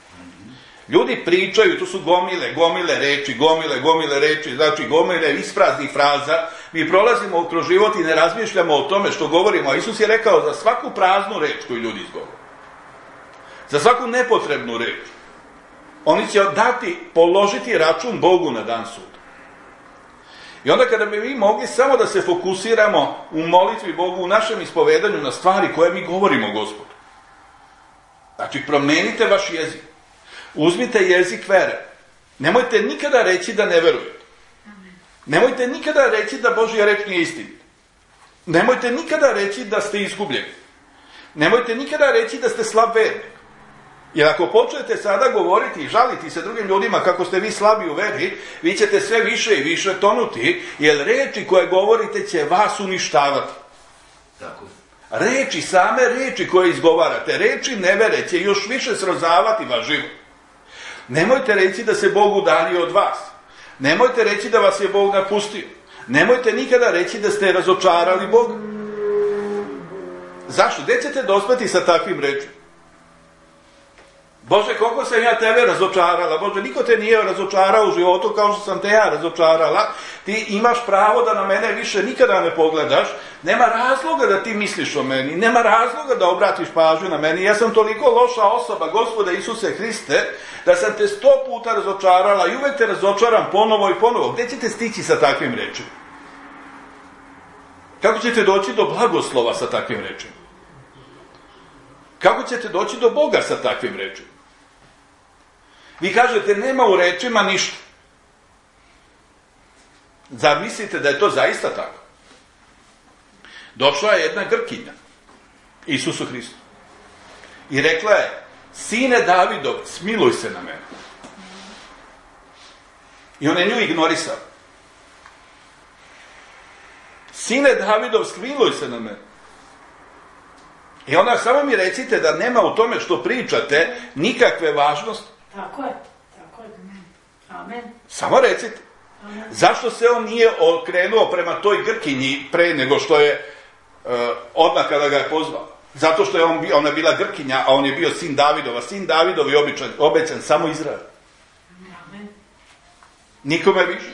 S1: Ljudi pričaju, tu su gomile, gomile reči, gomile, gomile reči, znači gomile ispraznih fraza. Mi prolazimo kroz život i ne razmišljamo o tome što govorimo. A Isus je rekao za svaku praznu reč koju ljudi izgovore. Za svaku nepotrebnu reč. Oni će dati, položiti račun Bogu na dan suda. I onda kada bi mi mogli samo da se fokusiramo u molitvi Bogu, u našem ispovedanju na stvari koje mi govorimo Gospodu. Znači, promenite vaš jezik. Uzmite jezik vere. Nemojte nikada reći da ne verujete. Nemojte nikada reći da Božja reč nije istinita. Nemojte nikada reći da ste izgubljeni. Nemojte nikada reći da ste slab vernik. Jer ako počnete sada govoriti i žaliti se drugim ljudima kako ste vi slabi u veri, vi ćete sve više i više tonuti, jer reči koje govorite će vas uništavati.
S2: Tako.
S1: Reči, same reči koje izgovarate, reči nevere će još više srozavati vaš život. Nemojte reći da se Bog udaljio od vas. Nemojte reći da vas je Bog napustio. Nemojte nikada reći da ste razočarali Boga. Zašto? Gde ćete dospeti sa takvim rečima? Bože, koliko sam ja tebe razočarala. Bože, niko te nije razočarao u životu kao što sam te ja razočarala. Ti imaš pravo da na mene više nikada ne pogledaš. Nema razloga da ti misliš o meni. Nema razloga da obratiš pažnju na meni. Ja sam toliko loša osoba, Gospode Isuse Hriste, da sam te sto puta razočarala i uvek te razočaram ponovo i ponovo. Gde ćete stići sa takvim rečima? Kako ćete doći do blagoslova sa takvim rečima? Kako ćete doći do Boga sa takvim rečima? Vi kažete, nema u rečima ništa. Zar mislite da je to zaista tako? Došla je jedna Grkinja Isusu Hristu i rekla je, sine Davidov, smiluj se na mene. I on je nju ignorisao. Sine Davidov, smiluj se na mene. I onda samo mi recite da nema u tome što pričate nikakve važnosti.
S3: Tako je, tako je. Amen.
S1: Samo recite.
S3: Amen.
S1: Zašto se on nije okrenuo prema toj Grkinji pre nego što je uh, odmah kada ga je pozvao? Zato što je on, ona bila Grkinja, a on je bio sin Davidova. Sin Davidov je običan, obećan samo Izrael.
S3: Amen.
S1: Nikome više.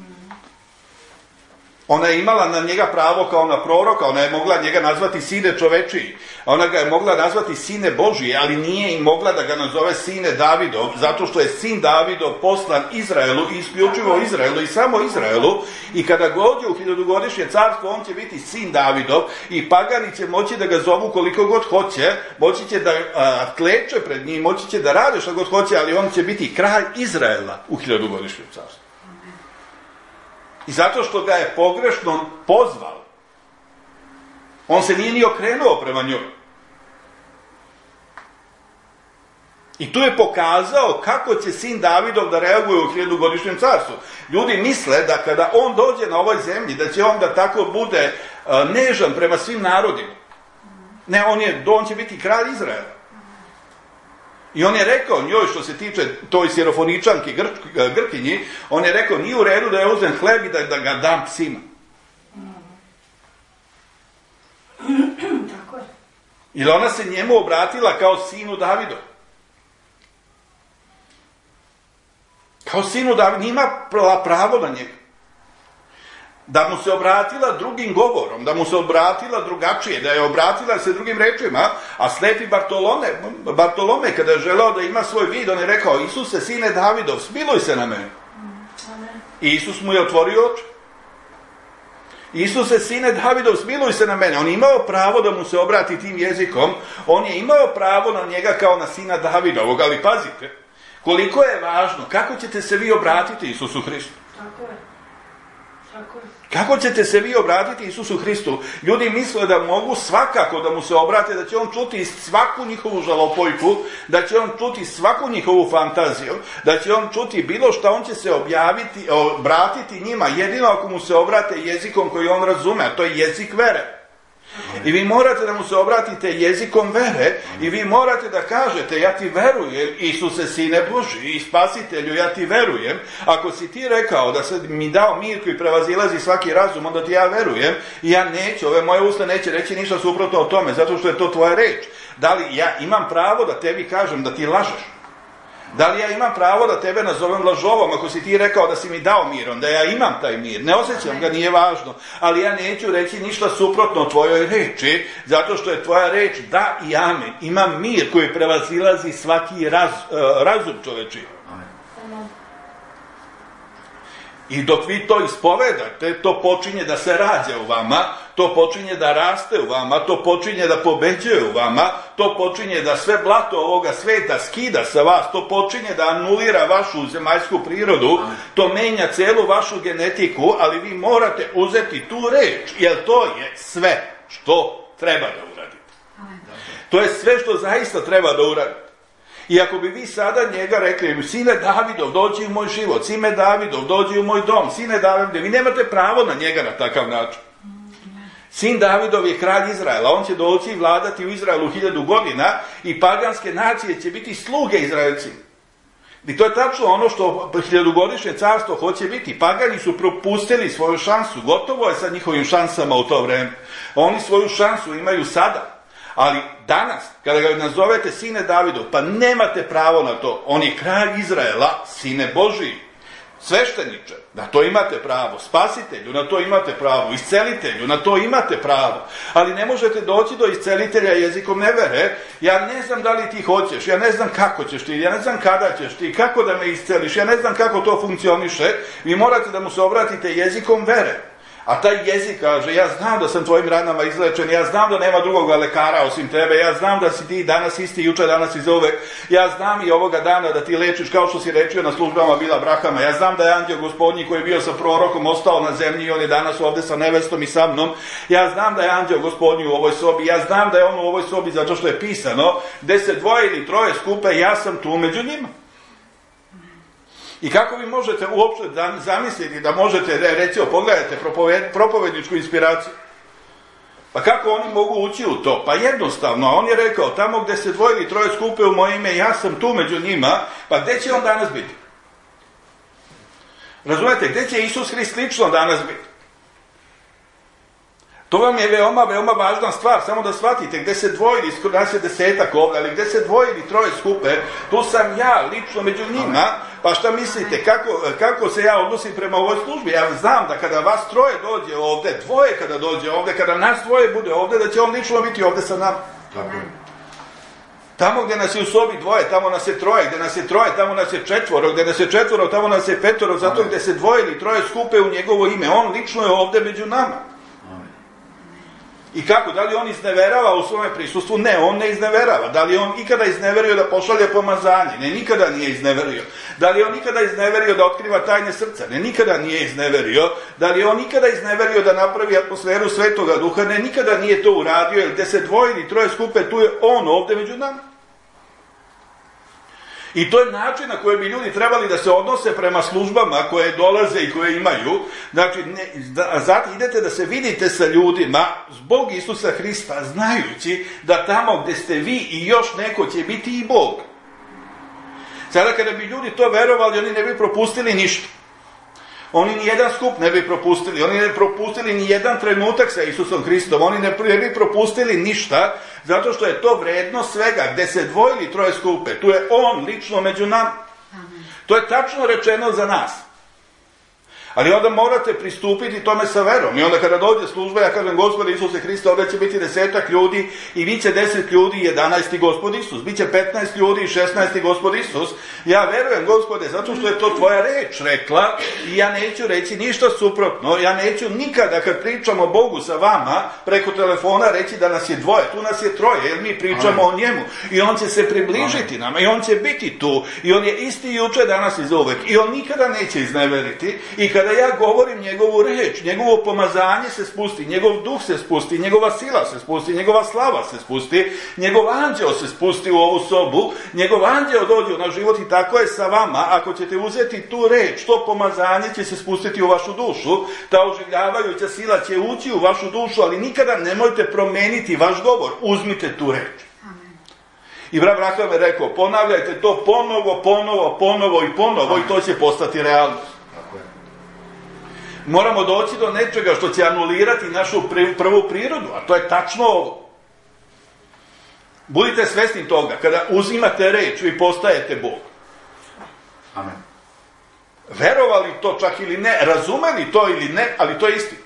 S1: Ona je imala na njega pravo kao na proroka, ona je mogla njega nazvati sine čovečiji, ona ga je mogla nazvati sine Božije, ali nije im mogla da ga nazove sine Davidov, zato što je sin Davidov poslan Izraelu i isključivo Izraelu i samo Izraelu, i kada dođe u hiljadugodišnje carstvo, on će biti sin Davidov i pagani će moći da ga zovu koliko god hoće, moći će da a, kleče pred njim, moći će da rade što god hoće, ali on će biti kralj Izraela u hiljadugodišnjem carstvu. I zato što ga je pogrešno pozvao, on se nije ni okrenuo prema njoj. I tu je pokazao kako će sin Davidov da reaguje u hiljadugodišnjem carstvu. Ljudi misle da kada on dođe na ovoj zemlji, da će on da tako bude nežan prema svim narodima. Ne, on, je, on će biti kralj Izraela. I on je rekao njoj, što se tiče toj sirofoničanki Gr, Grkinji, on je rekao, nije u redu da je uzem hleb i da, da ga dam psima.
S3: Tako je.
S1: Jer ona se njemu obratila kao sinu Davidov. Kao sinu Davidov, nima pravo na njega. Da mu se obratila drugim govorom, da mu se obratila drugačije, da je obratila se drugim rečima, a slepi Bartolome, Bartolome kada je želeo da ima svoj vid, on je rekao, Isuse, sine Davidov, smiluj se na mene. I Isus mu je otvorio oči. Isuse, sine Davidov, smiluj se na mene. On je imao pravo da mu se obrati tim jezikom, on je imao pravo na njega kao na sina Davidovog, ali pazite, koliko je važno, kako ćete se vi obratiti Isusu Hristu?
S3: Tako je. Tako je.
S1: Kako ćete se vi obratiti Isusu Hristu? Ljudi misle da mogu svakako da mu se obrate, da će on čuti svaku njihovu žalopojku, da će on čuti svaku njihovu fantaziju, da će on čuti bilo šta, on će se objaviti, obratiti njima, jedino ako mu se obrate jezikom koji on razume, a to je jezik vere. I vi morate da mu se obratite jezikom vere i vi morate da kažete, ja ti verujem, Isuse, sine Boži i spasitelju, ja ti verujem. Ako si ti rekao da se mi dao mir koji prevazilazi svaki razum, onda ti ja verujem i ja neću, ove moje usta neće reći ništa suprotno o tome, zato što je to tvoja reč. Da li ja imam pravo da tebi kažem da ti lažeš? Da li ja imam pravo da tebe nazovem lažovom, ako si ti rekao da si mi dao mir, onda ja imam taj mir, ne osjećam ga, nije važno, ali ja neću reći ništa suprotno o tvojoj reči, zato što je tvoja reč da i amen, imam mir koji prevazilazi svaki raz, razum čoveči. I dok vi to ispovedate, to počinje da se rađa u vama, to počinje da raste u vama, to počinje da pobeđuje u vama, to počinje da sve blato ovoga sveta skida sa vas, to počinje da anulira vašu zemaljsku prirodu, to menja celu vašu genetiku, ali vi morate uzeti tu reč, jer to je sve što treba da uradite. To je sve što zaista treba da uradite. I ako bi vi sada njega rekli, sine Davidov, dođi u moj život, sine Davidov, dođi u moj dom, sine Davidov, vi nemate pravo na njega na takav način. Sin Davidov je kralj Izraela, on će doći i vladati u Izraelu hiljadu godina i paganske nacije će biti sluge Izraelcima. I to je tačno ono što hiljadugodišnje carstvo hoće biti. Pagani su propustili svoju šansu, gotovo je sa njihovim šansama u to vreme. Oni svoju šansu imaju sada. Ali danas, kada ga nazovete sine Davidov, pa nemate pravo na to. On je kralj Izraela, sine Božiji, svešteniče, na to imate pravo, spasitelju, na to imate pravo, iscelitelju, na to imate pravo. Ali ne možete doći do iscelitelja jezikom nevere. Ja ne znam da li ti hoćeš, ja ne znam kako ćeš ti, ja ne znam kada ćeš ti, kako da me isceliš, ja ne znam kako to funkcioniše. Vi morate da mu se obratite jezikom vere. A taj jezik kaže, ja znam da sam tvojim ranama izlečen, ja znam da nema drugog lekara osim tebe, ja znam da si ti danas isti, jučer, danas i zauvek, ja znam i ovoga dana da ti lečiš kao što si rečio na službama Bila Brahama, ja znam da je anđeo gospodnji koji je bio sa prorokom ostao na zemlji i on je danas ovde sa nevestom i sa mnom, ja znam da je anđeo gospodnji u ovoj sobi, ja znam da je on u ovoj sobi zato što je pisano, gde se dvoje ili troje skupe, ja sam tu među njima. I kako vi možete uopšte zamisliti da možete, recimo, pogledajte propovedničku inspiraciju. Pa kako oni mogu ući u to? Pa jednostavno, on je rekao, tamo gde se dvoje ili troje skupe u moje ime, ja sam tu među njima, pa gde će on danas biti? Razumete, gde će Isus Hrist lično danas biti? To vam je veoma, veoma važna stvar, samo da shvatite, gde se dvoje ili, nas je desetak ovdje, ali gde se dvoje ili troje skupe, tu sam ja lično među njima, pa šta mislite, kako, kako se ja odnosim prema ovoj službi? Ja znam da kada vas troje dođe ovdje, dvoje kada dođe ovdje, kada nas dvoje bude ovdje, da će on lično biti ovdje sa nama.
S2: Tako je.
S1: Tamo gdje nas je u sobi dvoje, tamo nas je troje, gdje nas je troje, tamo nas je četvoro, gdje nas je četvoro, tamo nas je petoro, zato gdje se dvoje ili troje skupe u njegovo ime, on lično je ovdje među nama. I kako, da li on izneverava u svome prisustvu? Ne, on ne izneverava. Da li on ikada izneverio da pošalje pomazanje? Ne, nikada nije izneverio. Da li on ikada izneverio da otkriva tajne srca? Ne, nikada nije izneverio. Da li on ikada izneverio da napravi atmosferu Svetoga Duha? Ne, nikada nije to uradio, jer gde se dvoje ili troje skupe, tu je on ovdje među nama. I to je način na koji bi ljudi trebali da se odnose prema službama koje dolaze i koje imaju. Znači, ne, da, zato idete da se vidite sa ljudima zbog Isusa Hrista, znajući da tamo gde ste vi i još neko će biti i Bog. Sada kada bi ljudi to verovali, oni ne bi propustili ništa. Oni ni jedan skup ne bi propustili, oni ne bi propustili ni jedan trenutak sa Isusom Hristom, oni ne bi propustili ništa, zato što je to vredno svega. Gde se dvojili troje skupe, tu je on lično među nama. To je tačno rečeno za nas. Ali onda morate pristupiti tome sa verom. I onda kada dođe služba, ja kažem, Gospode Isuse Hriste, ovdje će biti desetak ljudi i bit će deset ljudi i jedanaesti Gospod Isus. Biće petnaest ljudi i šesnaesti Gospod Isus. Ja verujem, Gospode, zato što je to tvoja reč rekla i ja neću reći ništa suprotno. Ja neću nikada kad pričamo Bogu sa vama preko telefona reći da nas je dvoje. Tu nas je troje, jer mi pričamo Amen. O njemu. I on će se približiti Amen. Nama i on će biti tu. I on je isti juče, danas i zauvek. I on nikada neće izneveriti. I kad Kada ja govorim njegovu reč, njegovo pomazanje se spusti, njegov duh se spusti, njegova sila se spusti, njegova slava se spusti, njegov anđeo se spusti u ovu sobu, njegov anđeo dođe na život i tako je sa vama. Ako ćete uzeti tu reč, to pomazanje će se spustiti u vašu dušu, ta oživljavajuća sila će ući u vašu dušu, ali nikada nemojte promeniti vaš govor, uzmite tu reč. I brat Braham je rekao, ponavljajte to ponovo, ponovo, ponovo i ponovo i to će postati realnost. Moramo doći do nečega što će anulirati našu prvu prirodu, a to je tačno ovo. Budite svesni toga, kada uzimate reč, vi postajete Bog.
S2: Amen.
S1: Verovali to čak ili ne, razumeli to ili ne, ali to je istina.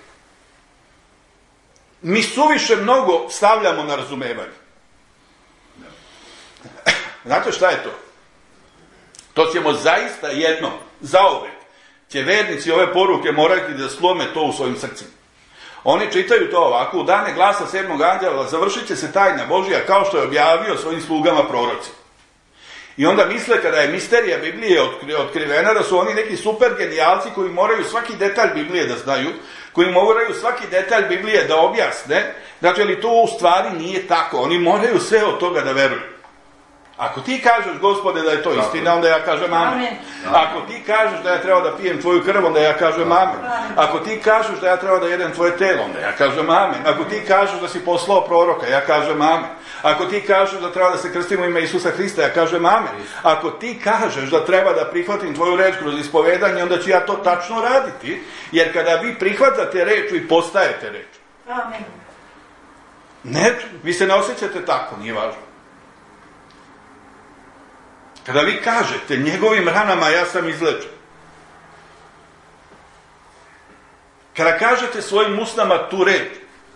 S1: Mi suviše mnogo stavljamo na razumevanje. Znate šta je to? To ćemo zaista jedno, zauvek, će vernici ove poruke morati da slome to u svojim srcima. Oni čitaju to ovako, u dane glasa sedmog anđela završit će se tajna Božja kao što je objavio svojim slugama prorocima. I onda misle kada je misterija Biblije otkrivena da su oni neki super genijalci koji moraju svaki detalj Biblije da znaju, koji moraju svaki detalj Biblije da objasne, znači ali to u stvari nije tako, oni moraju sve od toga da veruju. Ako ti kažeš, Gospode, da je to istina, onda ja kažem amen. Ako ti kažeš da ja treba da pijem tvoju krv, onda ja kažem amen. Ako ti kažeš da ja treba da jedem tvoje telo, onda ja kažem amen. Ako ti kažeš da si poslao proroka, ja kažem amen. Ako ti kažeš da treba da se krstimo ime Isusa Hrista, ja kažem amen. Ako ti kažeš da treba da prihvatim tvoju reč kroz ispovedanje, onda ću ja to tačno raditi, jer kada vi prihvatate reč, vi postajete reč.
S3: Amen.
S1: Ne, vi se ne osjećate tako, nije važno. Kada vi kažete, njegovim ranama ja sam izlečen. Kada kažete svojim usnama tu reč,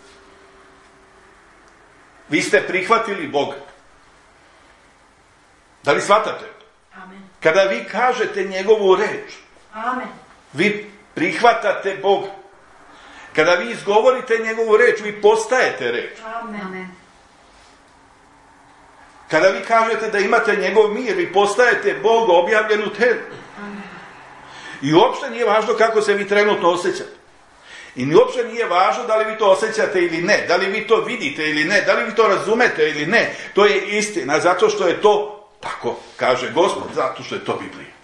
S1: vi ste prihvatili Boga. Da li shvatate?
S3: Amen.
S1: Kada vi kažete njegovu reč,
S3: Amen.
S1: vi prihvatate Boga. Kada vi izgovorite njegovu reč, vi postajete reč.
S3: Amen.
S1: Kada vi kažete da imate njegov mir, vi postajete Bog objavljen u tebi. I uopšte nije važno kako se vi trenutno osjećate. I uopšte nije važno da li vi to osjećate ili ne, da li vi to vidite ili ne, da li vi to razumete ili ne. To je istina, zato što je to, tako kaže Gospod, zato što je to Biblija.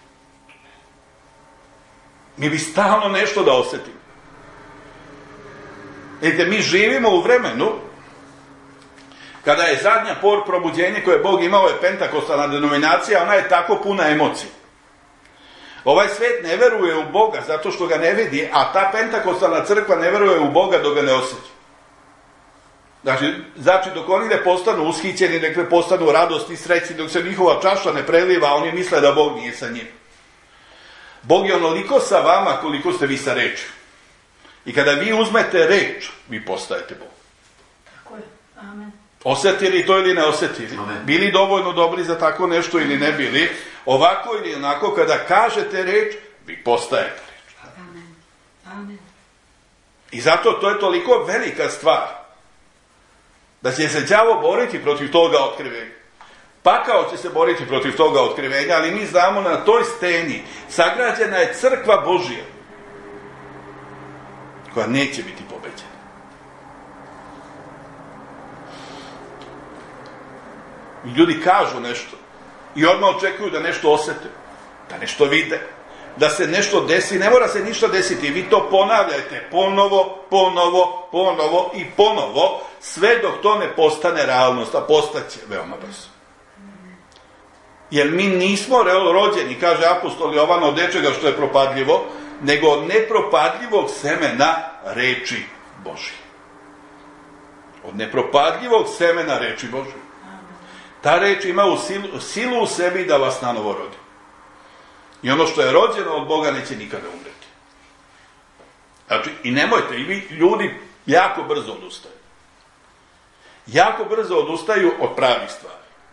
S1: Mi bi stalno nešto da osjetimo. Vidite, mi živimo u vremenu kada je zadnja por probuđenje koje Bog imao je pentakostalna denominacija, ona je tako puna emocija. Ovaj svet ne veruje u Boga zato što ga ne vidi, a ta pentakostalna crkva ne veruje u Boga dok ga ne osjeća. Znači, znači dok oni ne postanu ushićeni, nek ne postanu radosti i sreći, dok se njihova čaša ne preliva, oni misle da Bog nije sa njim. Bog je onoliko sa vama koliko ste vi sa reči. I kada vi uzmete reč, vi postajete Bog.
S3: Tako je. Amen.
S1: Osjetili to ili ne osjetili,
S2: Amen.
S1: bili dovoljno dobri za tako nešto ili ne bili, ovako ili onako, kada kažete reč, vi postajete reč.
S3: Amen. Amen.
S1: I zato to je toliko velika stvar, da će se đavo boriti protiv toga otkrivenja. Pakao će se boriti protiv toga otkrivenja, ali mi znamo na toj steni sagrađena je crkva Božija, koja neće biti pobeđena. Ljudi kažu nešto, I odmah očekuju da nešto osete, da nešto vide, da se nešto desi. Ne mora se ništa desiti, vi to ponavljajte ponovo, ponovo, ponovo i ponovo, sve dok to ne postane realnost, a postaće veoma brzo. Jer mi nismo rođeni, kaže apostol Jovan, od nečega što je propadljivo, nego od nepropadljivog semena reči Božje. Od nepropadljivog semena reči Božje. Ta reč ima u silu, silu u sebi da vas nanovo rodi. I ono što je rođeno od Boga neće nikada umreti. Znači, i nemojte, i vi ljudi jako brzo odustaju. Jako brzo odustaju od pravih stvari.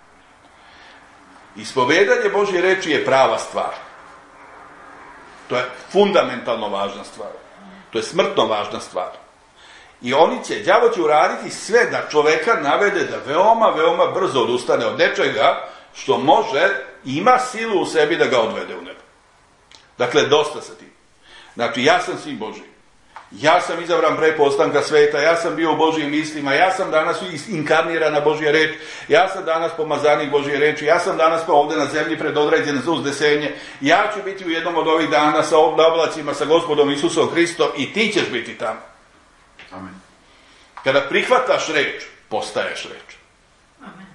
S1: Ispovedanje Božje reči je prava stvar. To je fundamentalno važna stvar. To je smrtno važna stvar. I oni će, đavo će uraditi sve da čoveka navede da veoma, veoma brzo odustane od nečega što može, ima silu u sebi da ga odvede u nebo. Dakle, dosta sa tim. Znači, ja sam sin Božji. Ja sam izabran pre postanka sveta, ja sam bio u Božjim mislima, ja sam danas inkarnirana Božja reč, ja sam danas pomazanik Božje reči, ja sam danas pa ovde na zemlji predodređen za uzdesenje, ja ću biti u jednom od ovih dana sa oblacima sa Gospodom Isusom Hristom i ti ćeš biti tamo.
S2: Amen.
S1: Kada prihvataš reč, postaješ reč.
S3: Amen.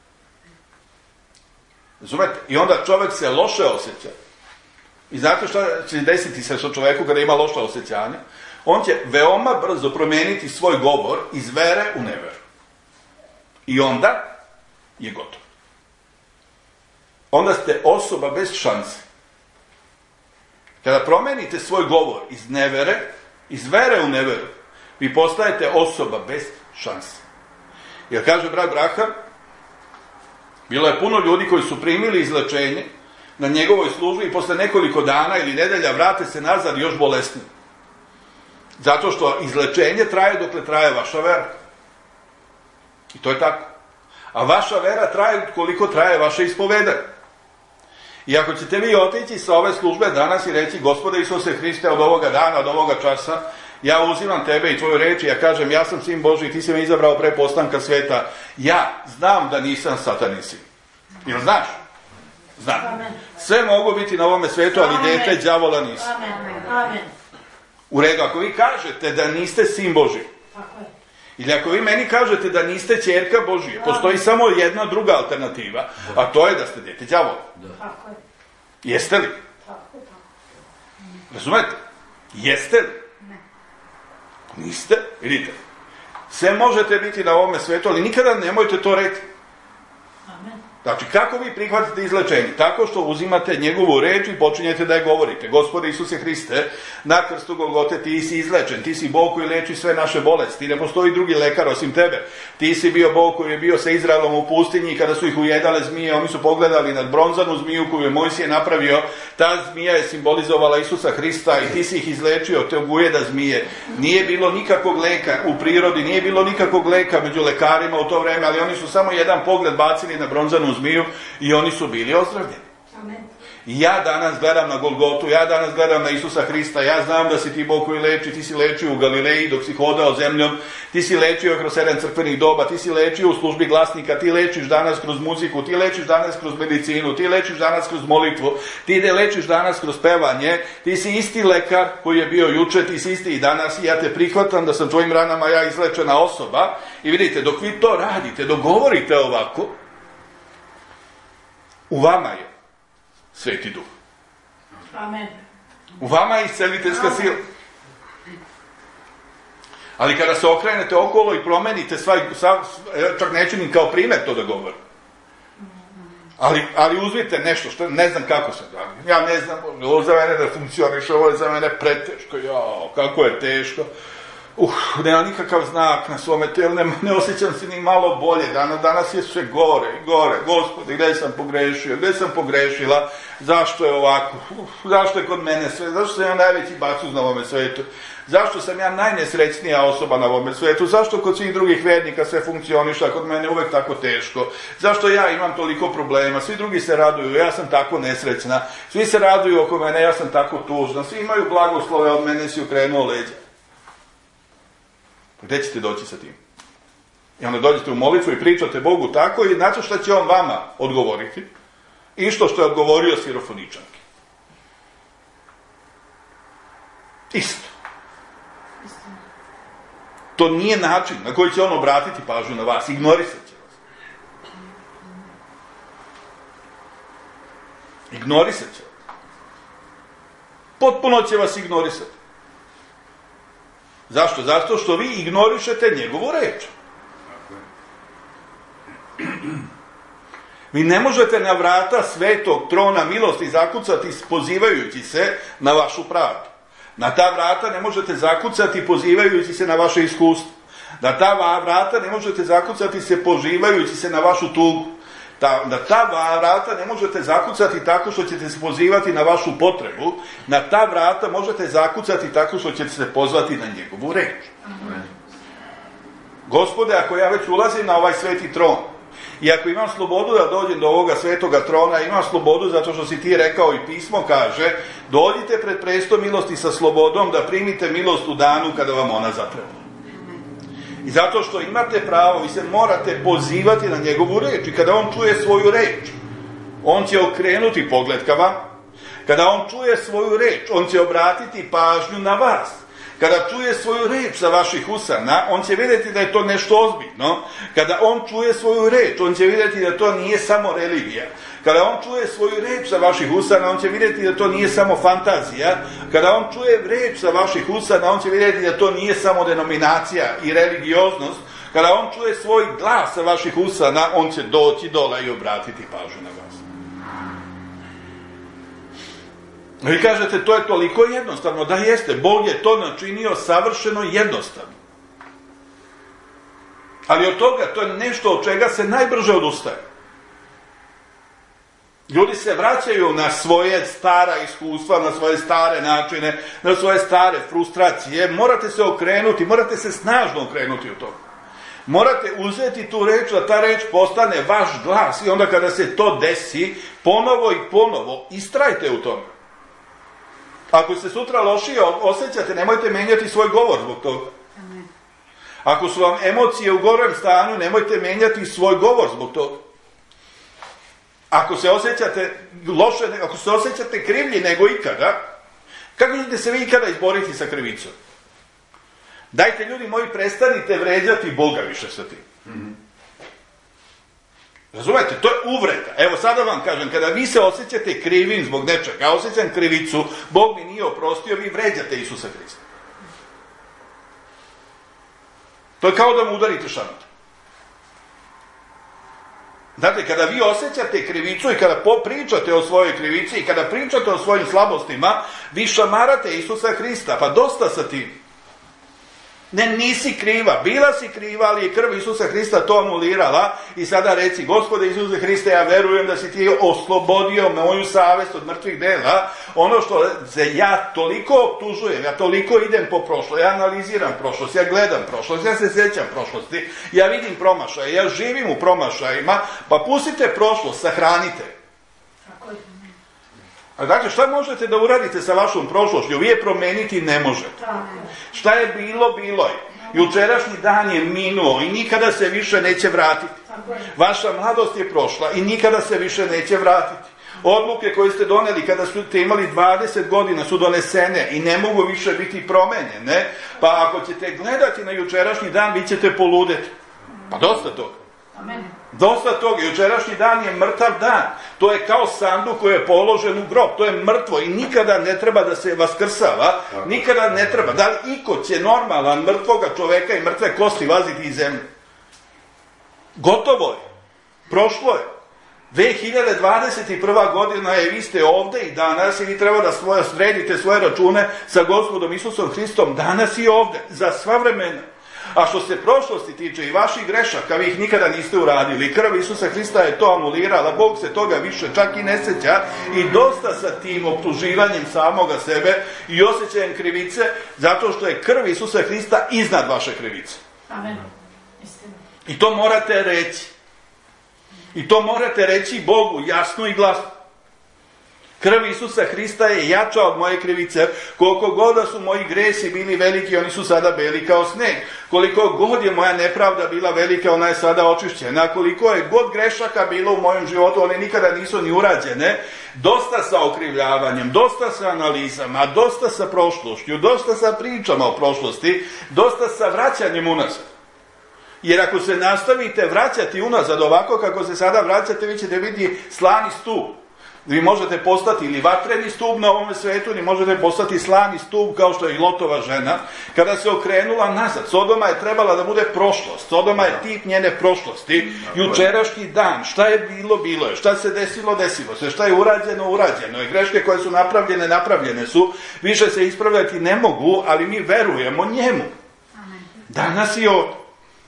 S1: Razumete? I onda čovjek se loše osjeća. I znate šta će desiti se sa čovjeku kada ima loše osjećanje? On će veoma brzo promijeniti svoj govor iz vere u neveru. I onda je gotovo. Onda ste osoba bez šanse. Kada promijenite svoj govor iz nevere, iz vere u neveru, vi postajete osoba bez šanse. Jer kaže brat Braham, bilo je puno ljudi koji su primili izlečenje na njegovoj službi i posle nekoliko dana ili nedelja vrate se nazad još bolesni. Zato što izlečenje traje dokle traje vaša vera. I to je tako. A vaša vera traje koliko traje vaše ispovedanje. I ako ćete vi otići sa ove službe danas i reći, Gospode Isuse Hriste, od ovoga dana, od ovoga časa, ja uzimam tebe i tvoju reč i ja kažem, ja sam sin Božji, ti si me izabrao pre postanka sveta. Ja znam da nisam satanin sin. Jel znaš? Znam.
S3: Amen.
S1: Sve mogu biti na ovome svetu, ali dete đavola nisam.
S3: Amen. Amen.
S1: U redu, ako vi kažete da niste sin Božji,
S3: Tako je.
S1: ili ako vi meni kažete da niste ćerka Božje, postoji samo jedna druga alternativa, a to je da ste dete đavola.
S3: Tako je.
S1: Jeste li?
S3: Tako, tako.
S1: Razumete? Jeste li?
S3: Ne.
S1: Niste? Vidite. Sve možete biti na ovome svetu, ali nikada nemojte to reći.
S3: Amen.
S1: Znači, kako vi prihvatite izlečenje? Tako što uzimate njegovu reč i počinjete da je govorite. Gospode Isuse Hriste, na krstu Golgote ti si izlečen, ti si Bog koji leči sve naše bolesti, ne postoji drugi lekar osim tebe. Ti si bio Bog koji je bio sa Izraelom u pustinji i kada su ih ujedale zmije, oni su pogledali nad bronzanu zmiju koju je Mojsije napravio. Ta zmija je simbolizovala Isusa Hrista i ti si ih izlečio te ujeda zmije. Nije bilo nikakvog leka u prirodi, nije bilo nikakvog leka među lekarima u to vreme, ali oni su samo jedan pogled bacili na bronzanu zmiju i oni su bili ozdravljeni.
S3: Amen.
S1: I ja danas gledam na Golgotu, ja danas gledam na Isusa Hrista, ja znam da si ti Bog koji leči, ti si lečio u Galileji dok si hodao zemljom, ti si lečio kroz sedam crkvenih doba, ti si lečio u službi glasnika, ti lečiš danas kroz muziku, ti lečiš danas kroz medicinu, ti lečiš danas kroz molitvu, ti ne lečiš danas kroz pevanje, ti si isti lekar koji je bio juče, ti si isti i danas i ja te prihvatam da sam tvojim ranama ja izlečena osoba. I vidite, dok vi to radite, dok govorite ovako, u vama je Sveti Duh.
S3: Amen.
S1: U vama je isceliteljska sila. Ali kada se okrenete okolo i promenite sva, sva, čak neću ni kao primjer to da govorim. Ali, ali uzmite nešto, što ne znam kako se da. Ja ne znam, ovo za mene da funkcioniš, ovo je za mene preteško, jao, kako je teško. Uh, nema nikakav znak na svome telu, ne, ne osjećam se ni malo bolje, danas, danas je sve gore i gore, Gospode, gdje sam pogrešio, gdje sam pogrešila, zašto je ovako, uh, zašto je kod mene sve, zašto sam ja najveći bacuz na ovome svetu, zašto sam ja najnesrećnija osoba na ovome svetu, zašto kod svih drugih vernika sve funkcioniša, kod mene uvek tako teško, zašto ja imam toliko problema, svi drugi se raduju, ja sam tako nesrećna, svi se raduju oko mene, ja sam tako tužna, svi imaju blagoslove, od mene si okrenuo leđa. Gdje ćete doći sa tim? I onda dođete u molitvu i pričate Bogu tako i znate šta će on vama odgovoriti? Isto što je odgovorio Sirofoničanki. Isto. To nije način na koji će on obratiti pažnju na vas. Ignorisat će vas. Ignorisat će vas. Potpuno će vas ignorisati. Zašto? Zato što vi ignorišete njegovu reč. Vi ne možete na vrata svetog trona milosti zakucati pozivajući se na vašu pravdu. Na ta vrata ne možete zakucati pozivajući se na vaše iskustvo. Na ta vrata ne možete zakucati se pozivajući se na vašu tugu. Ta, na ta vrata ne možete zakucati tako što ćete se pozivati na vašu potrebu. Na ta vrata možete zakucati tako što ćete se pozvati na njegovu reč. Gospode, ako ja već ulazim na ovaj sveti tron, i ako imam slobodu da dođem do ovoga svetoga trona, imam slobodu zato što si ti rekao i pismo kaže, dođite pred presto milosti sa slobodom da primite milost u danu kada vam ona zatreba. I zato što imate pravo, vi se morate pozivati na njegovu reč. I kada on čuje svoju reč, on će okrenuti pogled ka vam. Kada on čuje svoju reč, on će obratiti pažnju na vas. Kada čuje svoju reč sa vaših usana, on će vidjeti da je to nešto ozbiljno. Kada on čuje svoju reč, on će vidjeti da to nije samo religija. Kada on čuje svoju reč sa vaših usana, on će vidjeti da to nije samo fantazija. Kada on čuje reč sa vaših usana, on će vidjeti da to nije samo denominacija i religioznost. Kada on čuje svoj glas sa vaših usana, on će doći dole i obratiti pažnju na vas. Vi kažete, to je toliko jednostavno. Da jeste, Bog je to načinio savršeno jednostavno. Ali od toga, to je nešto od čega se najbrže odustaje. Ljudi se vraćaju na svoje stara iskustva, na svoje stare načine, na svoje stare frustracije. Morate se okrenuti, morate se snažno okrenuti u toga. Morate uzeti tu reč, da ta reč postane vaš glas i onda kada se to desi, ponovo i ponovo, istrajte u tome. Ako se sutra lošije osjećate, nemojte menjati svoj govor zbog toga. Ako su vam emocije u gorem stanju, nemojte menjati svoj govor zbog toga. Ako se osjećate loše, ako se osjećate krivlji nego ikada, kako ćete se vi ikada izboriti sa krivicom? Dajte, ljudi moji, prestanite vređati Boga više sa tim. Mm-hmm. Razumete, to je uvreda. Evo sada vam kažem, kada vi se osjećate krivim zbog nečega, ja osjećam krivicu, Bog mi nije oprostio, vi vređate Isusa Hrista. To je kao da mu udarite šamar. Znate, kada vi osjećate krivicu i kada pričate o svojoj krivici i kada pričate o svojim slabostima, vi šamarate Isusa Hrista, pa dosta sa tim. Ne, nisi kriva, bila si kriva, ali je krv Isusa Hrista to anulirala i sada reci, Gospode Isuse Hriste, ja verujem da si ti oslobodio moju savest od mrtvih dela, ono što se ja toliko optužujem, ja toliko idem po prošlosti, ja analiziram prošlost, ja gledam prošlost, ja se sjećam prošlosti, ja vidim promašaje, ja živim u promašajima, pa pustite prošlost, sahranite. A dakle, šta možete da uradite sa vašom prošlošću? Vi je promeniti ne možete. Šta je bilo, bilo je. Jučerašnji dan je minuo i nikada se više neće vratiti. Vaša mladost je prošla i nikada se više neće vratiti. Odluke koje ste doneli kada ste imali dvadeset godina su donesene i ne mogu više biti promenjene, pa ako ćete gledati na jučerašnji dan, vi ćete poludeti. Pa dosta toga. Amen. Dosta toga, jučerašnji dan je mrtav dan. To je kao sanduk koji je položen u grob. To je mrtvo i nikada ne treba da se vaskrsava. Nikada ne treba. Da li iko će normalan mrtvoga čoveka i mrtve kosti vaziti iz zemlje? Gotovo je. Prošlo je. dve hiljade dvadeset prva godina je, vi ste ovde i danas i vi treba da svoje, sredite svoje račune sa Gospodom Isusom Hristom danas i ovde, za sva vremena. A što se prošlosti tiče i vaših grešaka, vi ih nikada niste uradili. Krv Isusa Hrista je to anulirala, Bog se toga više čak i ne sjeća i dosta sa tim optuživanjem samoga sebe i osjećajem krivice, zato što je krv Isusa Hrista iznad vaše krivice.
S3: Amen.
S1: I to morate reći. I to morate reći Bogu jasno i glasno. Krv Isusa Hrista je jača od moje krivice. Koliko god da su moji gresi bili veliki, oni su sada beli kao sneg. Koliko god je moja nepravda bila velika, ona je sada očišćena. Koliko je god grešaka bilo u mojem životu, one nikada nisu ni urađene. Dosta sa okrivljavanjem, dosta sa analizama, dosta sa prošlošću, dosta sa pričama o prošlosti, dosta sa vraćanjem unazad. Jer ako se nastavite vraćati unazad ovako kako se sada vraćate, vi ćete biti slani stup. Vi možete postati ili vatreni stup na ovome svetu, ili možete postati slani stup kao što je i Lotova žena, kada se okrenula nazad. Sodoma je trebala da bude prošlost. Sodoma je tip njene prošlosti. Jučerašnji dan, šta je bilo, bilo je. Šta se desilo, desilo se. Šta je urađeno, urađeno je. Greške koje su napravljene, napravljene su. Više se ispravljati ne mogu, ali mi verujemo njemu. Danas i ovdje.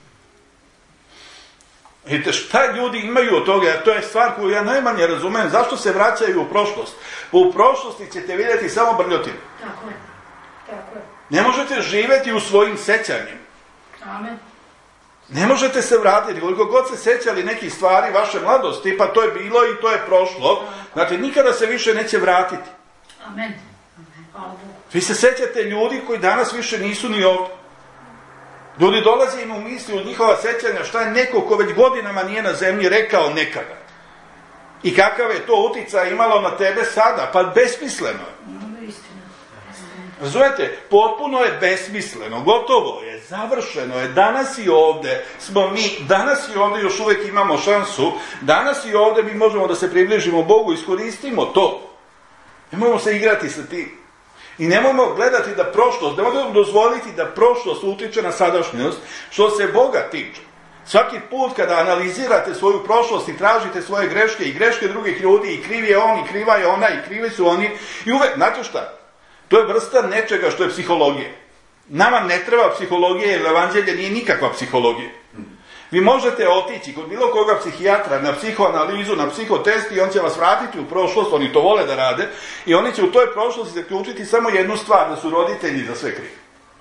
S1: Vidite, šta ljudi imaju od toga, to je stvar koju ja najmanje razumem, zašto se vraćaju u prošlost. Pa u prošlosti ćete vidjeti samo brljotinu.
S3: Tako je, tako je.
S1: Ne možete živjeti u svojim sećanjima.
S3: Amen.
S1: Ne možete se vratiti, koliko god se sećali nekih stvari vaše mladosti, pa to je bilo i to je prošlo, znači nikada se više neće vratiti.
S3: Amen. Hvala Bogu.
S1: Vi se sećate ljudi koji danas više nisu ni ovdje. Ljudi dolaze im u misli od njihova sećanja šta je neko ko već godinama nije na zemlji rekao nekada. I kakav je to uticaj imalo na tebe sada? Pa besmisleno je. Razumete? Potpuno je besmisleno, gotovo je, završeno je. Danas i ovdje smo mi, danas i ovdje još uvijek imamo šansu, danas i ovdje mi možemo da se približimo Bogu, iskoristimo to. Nemojmo se igrati sa tim. I nemojmo gledati da prošlost, nemojmo dozvoliti da prošlost utiče na sadašnjost, što se Boga tiče. Svaki put kada analizirate svoju prošlost i tražite svoje greške i greške drugih ljudi i kriv je on i kriva je ona i krivi su oni, i uvek, znate šta? To je vrsta nečega što je psihologija. Nama ne treba psihologija jer evanđelje nije nikakva psihologija. Vi možete otići kod bilo koga psihijatra na psihoanalizu, na psihotest i on će vas vratiti u prošlost, oni to vole da rade, i oni će u toj prošlosti zaključiti samo jednu stvar, da su roditelji za sve krivi.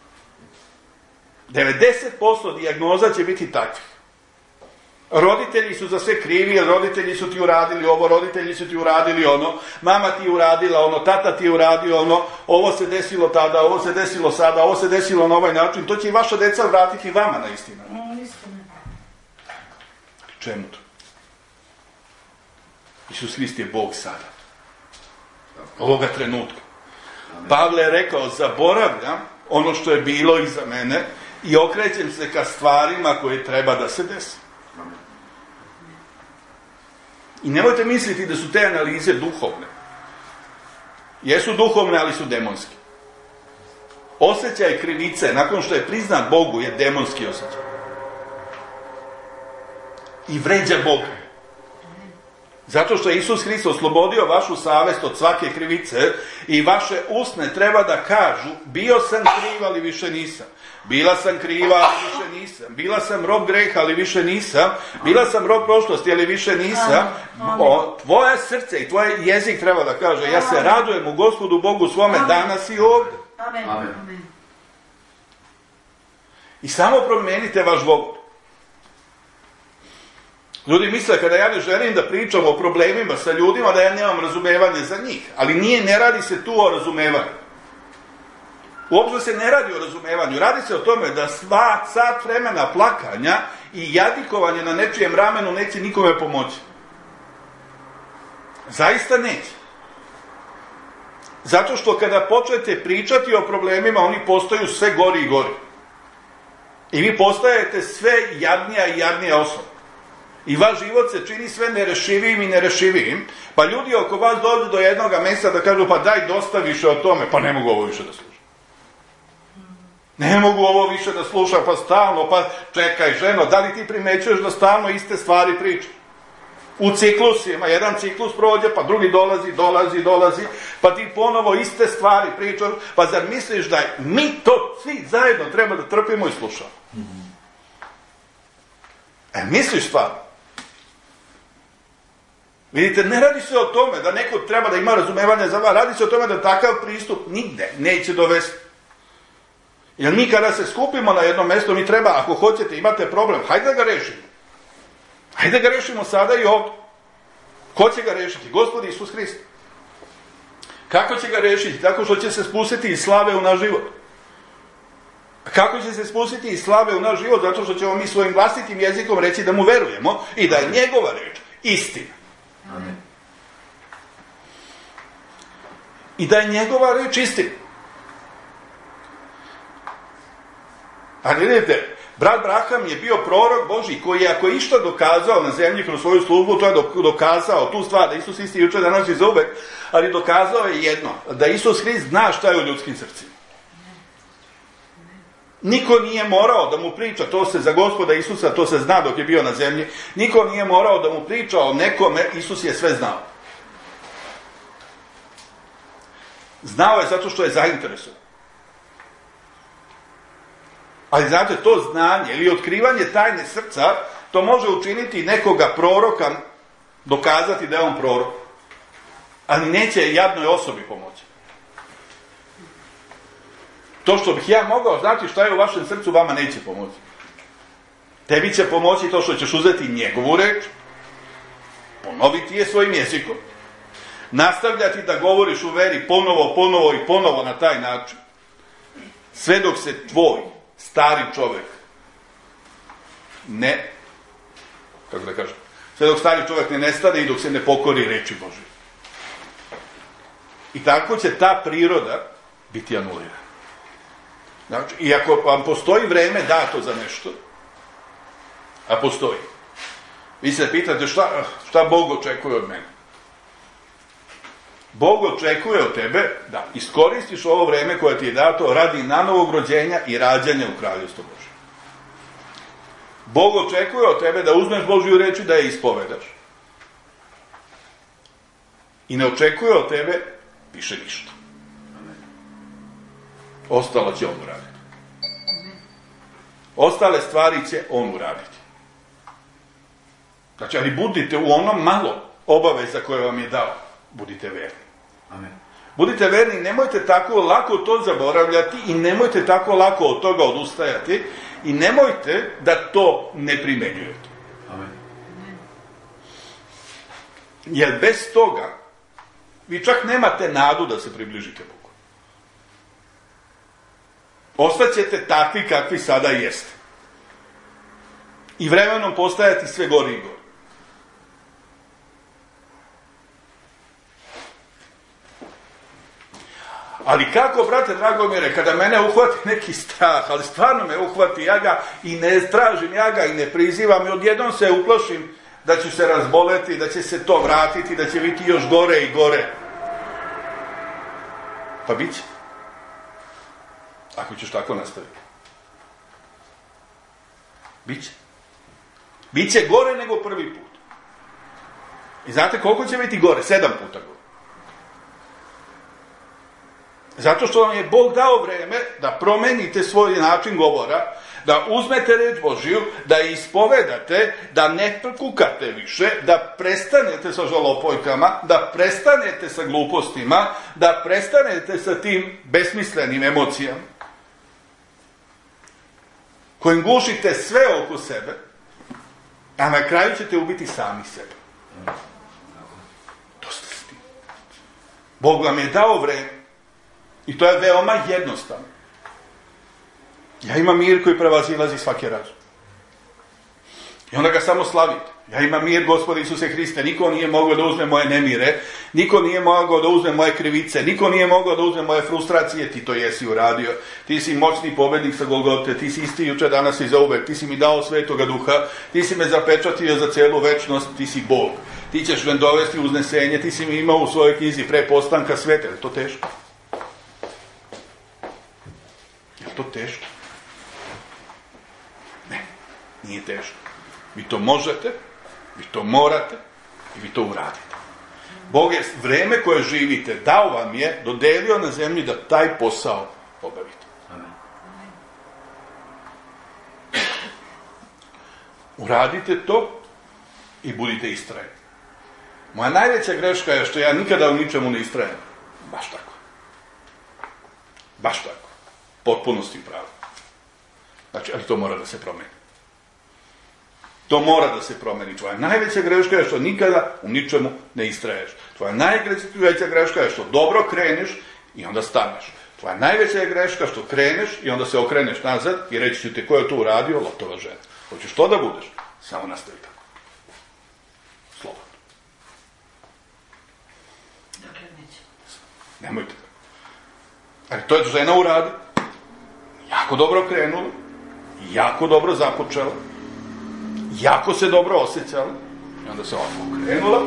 S1: devedeset posto dijagnoza će biti takvih. Roditelji su za sve krivi, jer roditelji su ti uradili ovo, roditelji su ti uradili ono, mama ti uradila ono, tata ti uradio ono, ovo se desilo tada, ovo se desilo sada, ovo se desilo na ovaj način, to će i vaša deca vratiti vama na istina. Čemu to? Isus Hrist je Bog sada. Ovoga trenutka. Pavle je rekao, zaboravljam ono što je bilo iza mene i okrećem se ka stvarima koje treba da se desi. I nemojte misliti da su te analize duhovne. Jesu duhovne, ali su demonske. Osjećaj krivice, nakon što je priznat Bogu, je demonski osjećaj. I vređa Boga. Zato što je Isus Hrist oslobodio vašu savest od svake krivice i vaše usne treba da kažu, bio sam kriva, ali više nisam. Bila sam kriva, ali više nisam. Bila sam rob greha, ali više nisam. Bila sam rob prošlosti, ali više nisam. O, tvoje srce i tvoj jezik treba da kaže, ja se radujem u Gospodu Bogu svome danas i ovdje.
S3: Amen. Amen.
S1: I samo promijenite vaš govor. Ljudi misle, kada ja ne želim da pričam o problemima sa ljudima, da ja nemam razumevanje za njih. Ali nije, ne radi se tu o razumevanju. Uopće se ne radi o razumevanju. Radi se o tome da sva sat vremena plakanja i jadikovanje na nečijem ramenu neće nikome pomoći. Zaista neće. Zato što kada počnete pričati o problemima, oni postaju sve gori i gori. I vi postajete sve jadnija i jadnija osoba. I vaš život se čini sve nerešivijim i nerešivijim, pa ljudi oko vas dođu do jednog mjesta da kažu, pa daj dosta više o tome, pa ne mogu ovo više da slušam. Ne mogu ovo više da slušam, pa stalno, pa čekaj ženo, da li ti primećuješ da stalno iste stvari pričaš? U ciklusima, jedan ciklus prođe, pa drugi dolazi, dolazi, dolazi, pa ti ponovo iste stvari pričaš, pa zar misliš da mi to svi zajedno treba da trpimo i slušamo? E, misliš stvarno? Vidite, ne radi se o tome da neko treba da ima razumevanje za vas, radi se o tome da takav pristup nigde neće dovesti. Jer mi kada se skupimo na jedno mjesto, mi treba, ako hoćete, imate problem, hajde da ga rešimo. Hajde da ga rešimo sada i ovdje. Ko će ga rešiti? Gospod Isus Hrist. Kako će ga rešiti? Tako što će se spustiti iz slave u naš život. A kako će se spustiti iz slave u naš život? Zato što ćemo mi svojim vlastitim jezikom reći da mu verujemo i da je njegova reč istina.
S2: Amen.
S1: I da je njegova reč istina. Ali vidite, brat Braham je bio prorok Božji koji je, ako je išta dokazao na zemlji kroz svoju službu, to je dokazao tu stvar da Isus isti jučer, danas i za uvek, ali dokazao je jedno, da Isus Hrist zna šta je u ljudskim srcima. Niko nije morao da mu priča, to se za Gospoda Isusa, to se zna dok je bio na zemlji, niko nije morao da mu priča o nekome, Isus je sve znao. Znao je zato što je zainteresovan. Ali znate, to znanje ili otkrivanje tajne srca, to može učiniti nekoga proroka, dokazati da je on prorok. Ali neće jadnoj osobi pomoći. To što bih ja mogao znati šta je u vašem srcu, vama neće pomoći. Tebi će pomoći to što ćeš uzeti njegovu reč, ponoviti je svojim jezikom, nastavljati da govoriš u veri ponovo, ponovo i ponovo na taj način, sve dok se tvoj stari čovjek ne, kako da kažem, sve dok stari čovjek ne nestane i dok se ne pokori reči Božje. I tako će ta priroda biti anulirana. Znači, i ako vam postoji vreme dato za nešto, a postoji, vi se pitate šta, šta Bog očekuje od mene. Bog očekuje od tebe da iskoristiš ovo vreme koje ti je dato radi nanovog rođenja i rađanja u kraljevstvu Božje. Bog očekuje od tebe da uzmeš Božju reč i da je ispovedaš. I ne očekuje od tebe više ništa. Ostalo će on uraditi. Ostale stvari će on uraditi. Znači, ali budite u onom malo obaveza koje vam je dao. Budite verni.
S2: Amen.
S1: Budite verni, nemojte tako lako to zaboravljati i nemojte tako lako od toga odustajati i nemojte da to ne primenjujete.
S2: Amen.
S1: Jer bez toga vi čak nemate nadu da se približite Bogu. Ostaćete takvi kakvi sada jeste. I vremenom postajati sve gori i gori. Ali kako, brate Dragomire, kada mene uhvati neki strah, ali stvarno me uhvati, ja ga i ne tražim, ja ga i ne prizivam i odjednom se uplašim da ću se razboleti, da će se to vratiti, da će biti još gore i gore. Pa bit će. Ako ćeš tako nastaviti. Biće. Biće gore nego prvi put. I znate koliko će biti gore? Sedam puta gore. Zato što vam je Bog dao vreme da promenite svoj način govora, da uzmete reč Božju, da je ispovedate, da ne kukate više, da prestanete sa žalopojkama, da prestanete sa glupostima, da prestanete sa tim besmislenim emocijama, kojim gušite sve oko sebe, a na kraju ćete ubiti sami sebe. Dosta s tim. Bog vam je dao vreme i to je veoma jednostavno. Ja imam mir koji prevazilazi svaki razum. I onda ga samo slavite. Ja imam mir, Gospode Isuse Hriste, niko nije mogao da uzme moje nemire, niko nije mogao da uzme moje krivice, niko nije mogao da uzme moje frustracije, ti to jesi uradio, ti si moćni pobednik sa Golgote, ti si isti juče, danas i zauvek, ti si mi dao Svetoga Duha, ti si me zapečatio za celu večnost, ti si Bog, ti ćeš me dovesti uznesenje, ti si mi imao u svojoj knjizi pre postanka sveta. Je to teško? Je to teško? Ne, nije teško. Vi to možete, vi to morate i vi to uradite. Bog je vreme koje živite dao vam je, dodelio na zemlji da taj posao obavite.
S2: Amen.
S1: Uradite to i budite istrajni. Moja najveća greška je što ja nikada u ničemu ne istrajem. Baš tako. Baš tako. Potpunosti pravo. Znači, ali to mora da se promeni. To mora da se promeni. Tvoja najveća greška je što nikada u ničemu ne istraješ. Tvoja najveća greška je što dobro kreneš i onda staneš. Tvoja najveća je greška što kreneš i onda se okreneš nazad i reći ću te ko je to uradio, Lotova žena. Hoćeš to da budeš? Samo nastavi tako. Slobodno.
S3: Dokle neće.
S1: Nemojte tako. Ali to je žena uradi. Jako dobro krenula, jako dobro započela, jako se dobro osjećala i onda se ovako okrenula.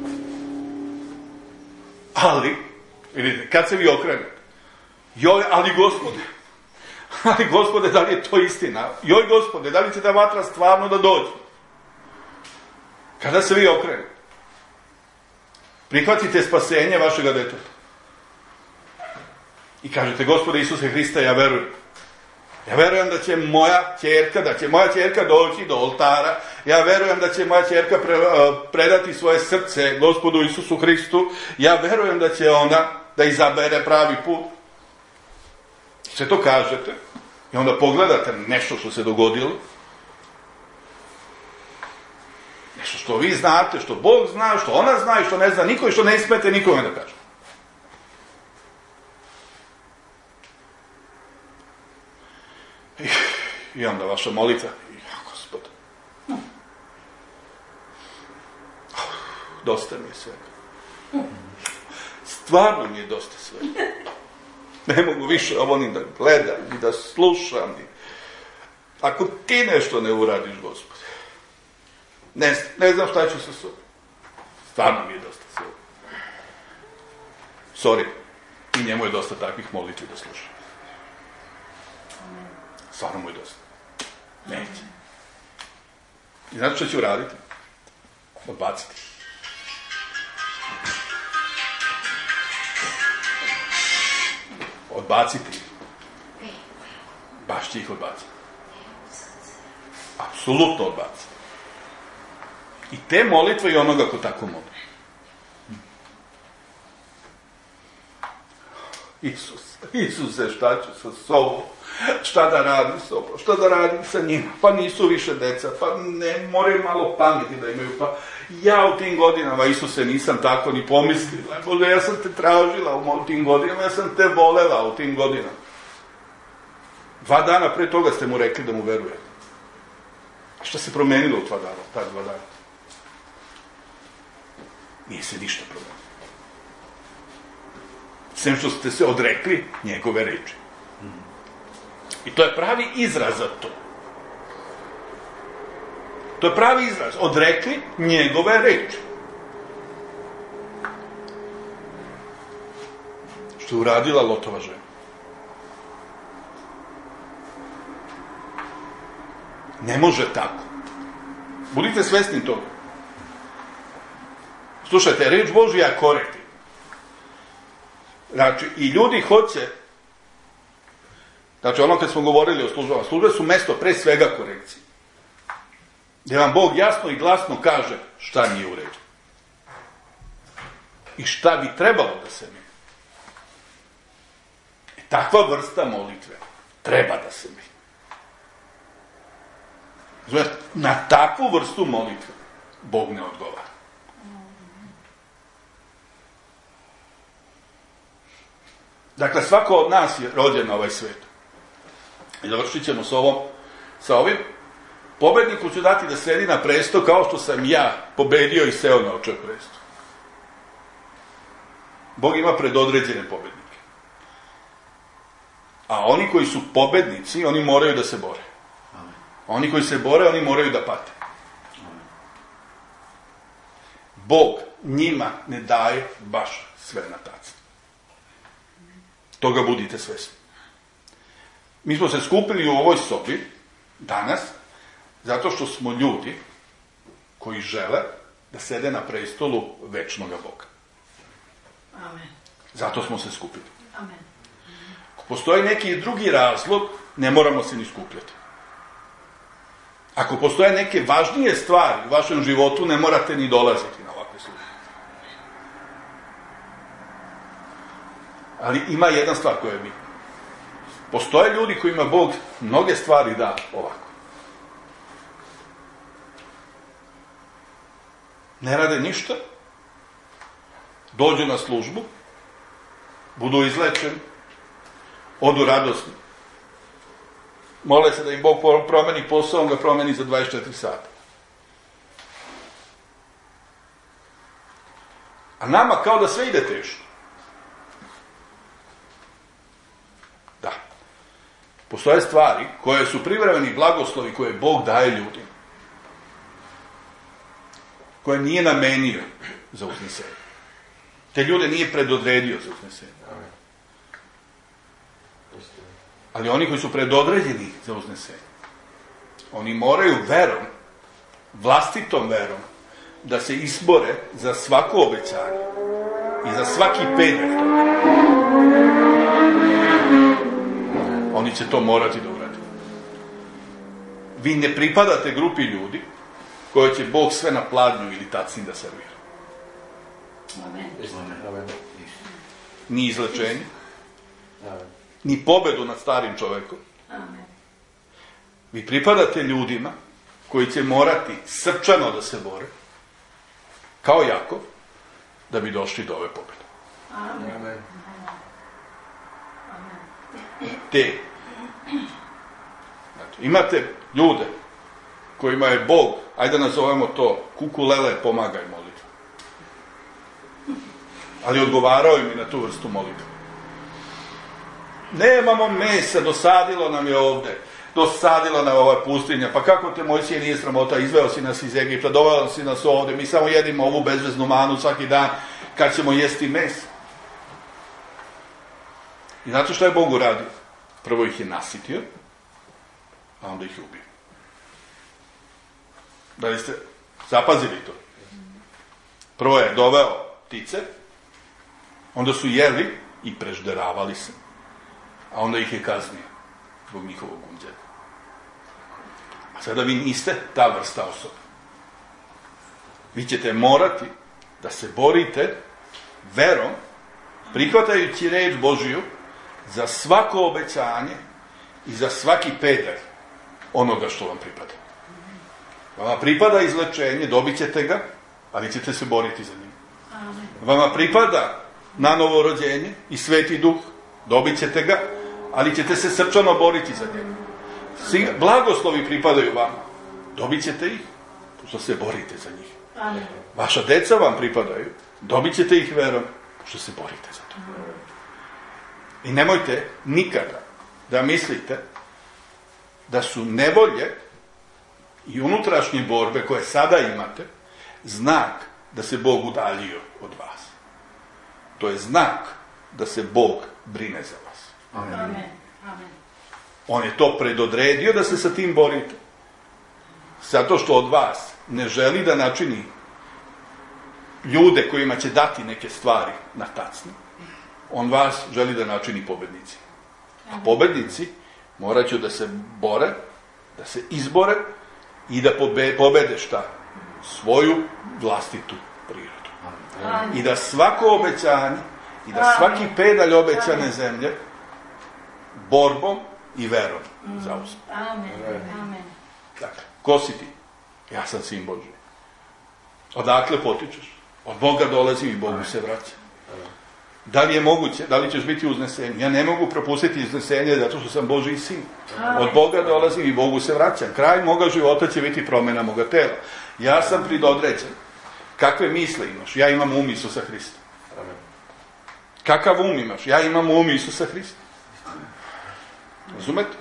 S1: Ali, vidite, kad se vi okrenete, joj, ali Gospode, ali Gospode, da li je to istina? Joj, Gospode, da li će ta vatra stvarno da dođe? Kada se vi okrenete, prihvatite spasenje vašega deteta i kažete, Gospode Isuse Hrista, ja verujem. Ja verujem da će moja ćerka, da će moja ćerka doći do oltara. Ja verujem da će moja ćerka pre, predati svoje srce Gospodu Isusu Hristu. Ja verujem da će ona da izabere pravi put. Sve to kažete i onda pogledate nešto što se dogodilo. Nešto što vi znate, što Bog zna, što ona zna i što ne zna niko i što ne smete nikome da kaže. I onda vaša molitva, ja, Gospod, dosta mi je svega. Stvarno mi je dosta svega. Ne mogu više ovo ni da gledam, ni da slušam. Ni... Ako ti nešto ne uradiš, Gospode, ne, ne znam šta ću sa sobom. Stvarno mi je dosta svega. Sorry, i njemu je dosta takvih molitvi da slušam. Stvarno mu je dosta. Neće. I znate što ću uraditi? Odbaciti. Odbaciti. Baš će ih odbaciti. Apsolutno odbaciti. I te molitve i onoga ko tako moli. Isus, Isuse, šta ću sa sobom? Šta da radim s obom, šta da radim sa njima, pa nisu više deca, pa ne, moraju malo pameti da imaju, pa ja u tim godinama, Isuse, nisam tako ni pomislila, Bože, ja sam te tražila u tim godinama, ja sam te volela u tim godinama. Dva dana pre toga ste mu rekli da mu verujete. Šta se promenilo u dva dana, ta dva dana? Nije se ništa promenilo. Sem što ste se odrekli njegove reči. I to je pravi izraz za to. To je pravi izraz. Odrekli njegove reči. Što je uradila Lotova žena. Ne može tako. Budite svesni toga. Slušajte, reč Božja je korektivna. Znači, i ljudi hoće. Znači, ono kad smo govorili o službama, službe su mesto pre svega korekcije. Gdje vam Bog jasno i glasno kaže šta nije u redu. I šta bi trebalo da se mi. I takva vrsta molitve treba da se mi. Znači, na takvu vrstu molitve Bog ne odgovara. Dakle, svako od nas je rođen na ovaj svijet. I završit ćemo s ovom, sa ovim. Pobedniku ću dati da sedi na presto kao što sam ja pobedio i seo na očev presto. Bog ima predodređene pobednike. A oni koji su pobednici, oni moraju da se bore. Amen. Oni koji se bore, oni moraju da pate. Amen. Bog njima ne daje baš sve na tacu. Toga budite svesni. Mi smo se skupili u ovoj sobi danas zato što smo ljudi koji žele da sede na prestolu večnoga Boga.
S3: Amen.
S1: Zato smo se skupili.
S3: Amen.
S1: Ako postoji neki drugi razlog, ne moramo se ni skupljati. Ako postoje neke važnije stvari u vašem životu, ne morate ni dolaziti na ovakve službe. Ali ima jedna stvar koja je bitna. Postoje ljudi kojima Bog mnoge stvari da ovako. ne rade ništa, dođu na službu, budu izlečeni, odu radosni. Mole se da im Bog promeni posao, on ga promeni za dvadeset četiri sata. A nama kao da sve ide teško. Da. Postoje stvari koje su privremeni blagoslovi koje Bog daje ljudima. Koje nije namenio za uznesenje. Te ljude nije predodredio za uznesenje. Ali oni koji su predodređeni za uznesenje, oni moraju verom, vlastitom verom, da se izbore za svako obećanje i za svaki pedalj toga. Oni će to morati da urade. Vi ne pripadate grupi ljudi koje će Bog sve na pladnju ili tacni da servira.
S3: Amen.
S1: Ni izlečenje, ni pobedu nad starim čovekom.
S3: Amen.
S1: Vi pripadate ljudima koji će morati srčano da se bore, kao Jakov, da bi došli do ove pobjede.
S3: Amen.
S1: Te. Znači, imate ljude kojima je Bog, ajde da nazovemo to, kukulele, pomagaj molitva. Ali odgovarao im i na tu vrstu molitva. Nemamo mesa, dosadilo nam je ovde, dosadila nam ova pustinja, pa kako te Mojsije nije sramota, izveo si nas iz Egipta, doveo si nas ovde, mi samo jedimo ovu bezveznu manu svaki dan, kad ćemo jesti meso. I znate što je Bog uradio? Prvo ih je nasitio, a onda ih je ubio. Da li ste zapazili to? Prvo je doveo ptice, onda su jeli i prežderavali se, a onda ih je kaznio zbog njihovog gunđenja. A sada vi niste ta vrsta osoba. Vi ćete morati da se borite verom, prihvatajući reč Božiju za svako obećanje i za svaki pedalj onoga što vam pripada. Vama pripada izlečenje, dobit ćete ga, ali ćete se boriti za njim. Vama pripada na novo rođenje i Sveti Duh, dobit ćete ga, ali ćete se srčano boriti za njega. Svi blagoslovi pripadaju vama, dobit ćete ih, što se borite za njih.
S3: Amen.
S1: Vaša deca vam pripadaju, dobit ćete ih verom, što se borite za to. I nemojte nikada da mislite da su nevolje i unutrašnje borbe koje sada imate znak da se Bog udaljio od vas. To je znak da se Bog brine za vas.
S3: Amen. Amen.
S1: On je to predodredio da se sa tim borite. Zato što od vas ne želi da načini ljude kojima će dati neke stvari na tacni. On vas želi da načini pobednici. A pobednici morat će da se bore, da se izbore i da pobe, pobede šta? Svoju vlastitu prirodu.
S3: Amen.
S1: I da svako obećanje i da svaki pedalj obećane zemlje borbom i verom zauzme.
S3: Amen. Amen.
S1: Dakle, ko si ti? Ja sam sin Božji. Odakle potičeš? Od Boga dolazim i Bogu se vraća. Da li je moguće? Da li ćeš biti uznesen? Ja ne mogu propustiti uznesenje zato što sam Božji sin. Od Boga dolazim i Bogu se vraćam. Kraj moga života će biti promjena moga tela. Ja sam predodređen. Kakve misle imaš? Ja imam um Isusa Hrista. Kakav um imaš? Ja imam um Isusa Hrista. Razumete?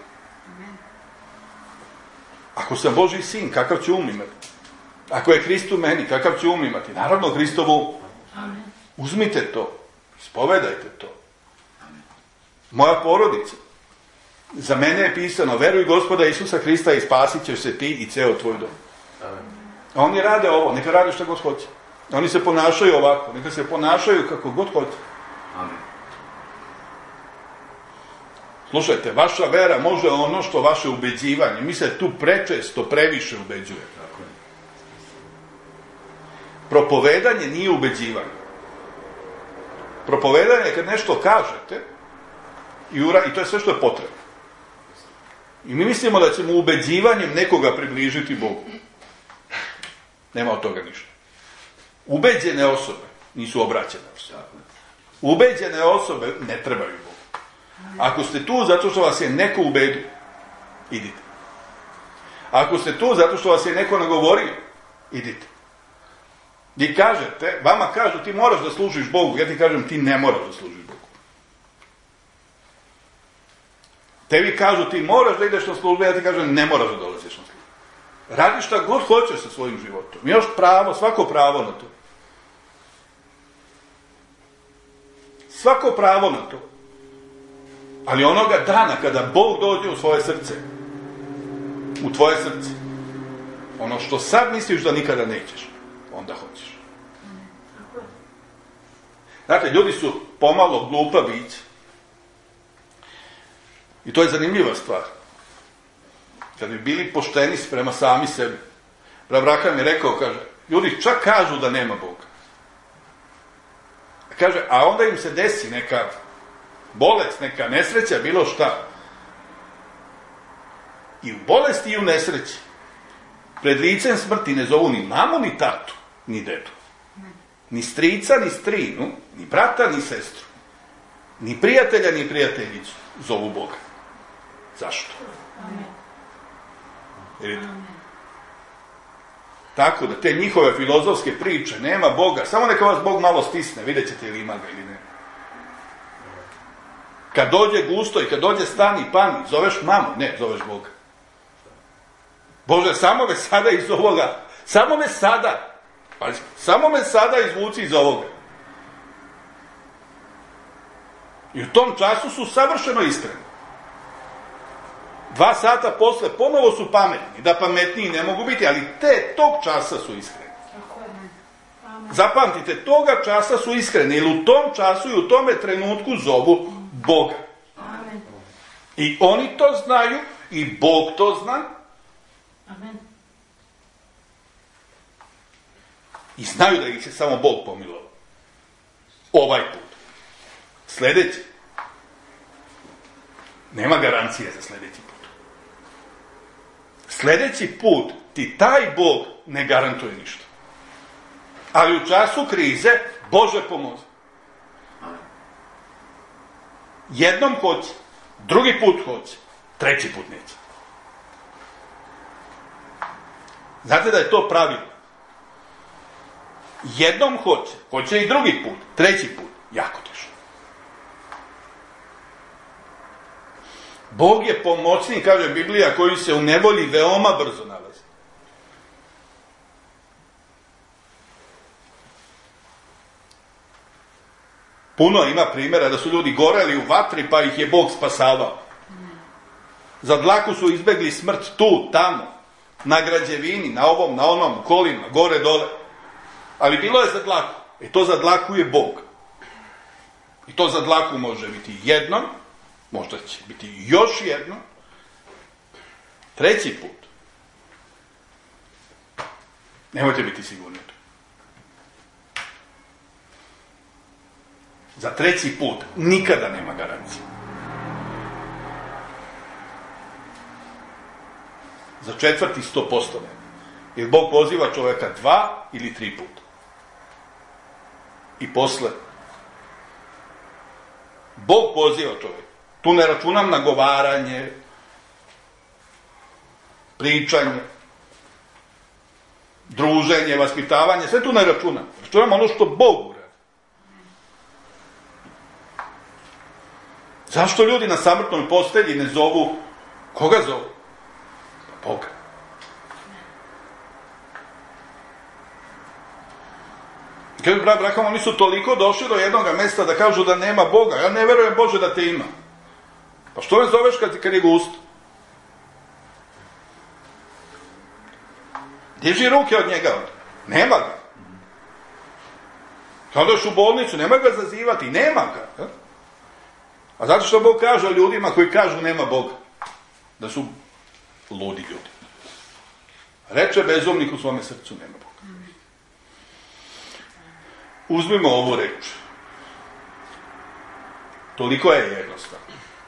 S1: Ako sam Božji sin, kakav ću um imati? Ako je Hrist u meni, kakav ću um imati? Naravno, Hristov um. Uzmite to. Ispovedajte to. Moja porodica. Za mene je pisano, veruj Gospoda Isusa Hrista i spasit ćeš se ti i ceo tvoj dom. A oni rade ovo, neka rade što god hoće. Oni se ponašaju ovako, neka se ponašaju kako god hoće.
S2: Amen.
S1: Slušajte, vaša vera može ono što vaše ubeđivanje. Mi se tu prečesto, previše ubeđuje. Propovedanje nije ubeđivanje. Propovedanje je kad nešto kažete i, ura, i to je sve što je potrebno. I mi mislimo da ćemo ubeđivanjem nekoga približiti Bogu. Nema od toga ništa. Ubeđene osobe nisu obraćene osobe. Ubeđene osobe ne trebaju Bogu. Ako ste tu zato što vas je neko ubedio, idite. Ako ste tu zato što vas je neko nagovorio, idite. Vi kažete, vama kažu ti moraš da služiš Bogu, ja ti kažem ti ne moraš da služiš Bogu. Tebi kažu ti moraš da ideš na službu, ja ti kažem ne moraš da dolaziš na službu. Radi šta god hoćeš sa svojim životom. Imaš pravo, svako pravo na to. Svako pravo na to. Ali onoga dana kada Bog dođe u svoje srce, u tvoje srce, ono što sad misliš da nikada nećeš, onda hoćeš. Dakle, ljudi su pomalo glupa bića. I to je zanimljiva stvar. Kad bi bili pošteni prema sami sebi. Abraham je rekao, kaže, ljudi čak kažu da nema Boga. Kaže, a onda im se desi neka bolest, neka nesreća, bilo šta. I u bolesti i u nesreći pred licem smrti ne zovu ni mamu, ni tatu, ni dedu. Ni strica, ni strinu, ni brata, ni sestru. Ni prijatelja, ni prijateljicu zovu Boga. Zašto? Vidite? Tako da te njihove filozofske priče, nema Boga, samo neka vas Bog malo stisne, vidjet ćete ili ima ga ili ne. Kad dođe gusto i kad dođe stani, pani, zoveš mamu? Ne, zoveš Boga. Bože, samo me sada iz ovoga, samo me sada, pazi, samo me sada izvuci iz ovoga. I u tom času su savršeno iskreni. Dva sata posle ponovo su pametni, da pametniji ne mogu biti, ali te tog časa su iskreni. Zapamtite, toga časa su iskreni, jer u tom času i u tome trenutku zovu Boga.
S3: Amen.
S1: I oni to znaju, i Bog to zna.
S3: Amen.
S1: I znaju da ih se samo Bog pomilovao. Ovaj put. Sljedeći. Nema garancije za sljedeći put. Sljedeći put ti taj Bog ne garantuje ništa. Ali u času krize, Bože pomozi. Jednom hoće, drugi put hoće, treći put neće. Znate da je to pravilo. Jednom hoće, hoće i drugi put, treći put, jako teško. Bog je pomoćnik, kaže Biblija, koji se u nevolji veoma brzo nalazi. Puno ima primjera da su ljudi goreli u vatri pa ih je Bog spasavao. Za dlaku su izbegli smrt tu, tamo, na građevini, na ovom, na onom, kolima, gore, dole. Ali bilo je za dlaku. E to za dlaku je Bog. I to za dlaku može biti jednom, možda će biti još jedno, treći put. Nemojte biti sigurni to. Za treći put nikada nema garancije. Za četvrti sto posto nema. Jer Bog poziva čovjeka dva ili tri puta. I posle. Bog poziva čovjeka. Tu ne računam nagovaranje, pričanje, druženje, vaspitavanje, sve tu ne računam. Računam ono što Bog uradi. Zašto ljudi na samrtnoj postelji ne zovu? Koga zovu? Boga. Kaže brat Braham, oni su toliko došli do jednog mjesta da kažu da nema Boga. Ja ne verujem, Bože, da te ima. Pa što me zoveš kad, kad je gusto? Diži ruke od njega. Nema ga. Kad dođeš u bolnicu, nema ga zazivati. Nema ga. A zato što Bog kaže o ljudima koji kažu nema Boga. Da su ludi ljudi. Reče bezumnik u svome srcu nema Boga. Uzmimo ovu reč. Toliko je jednostavno.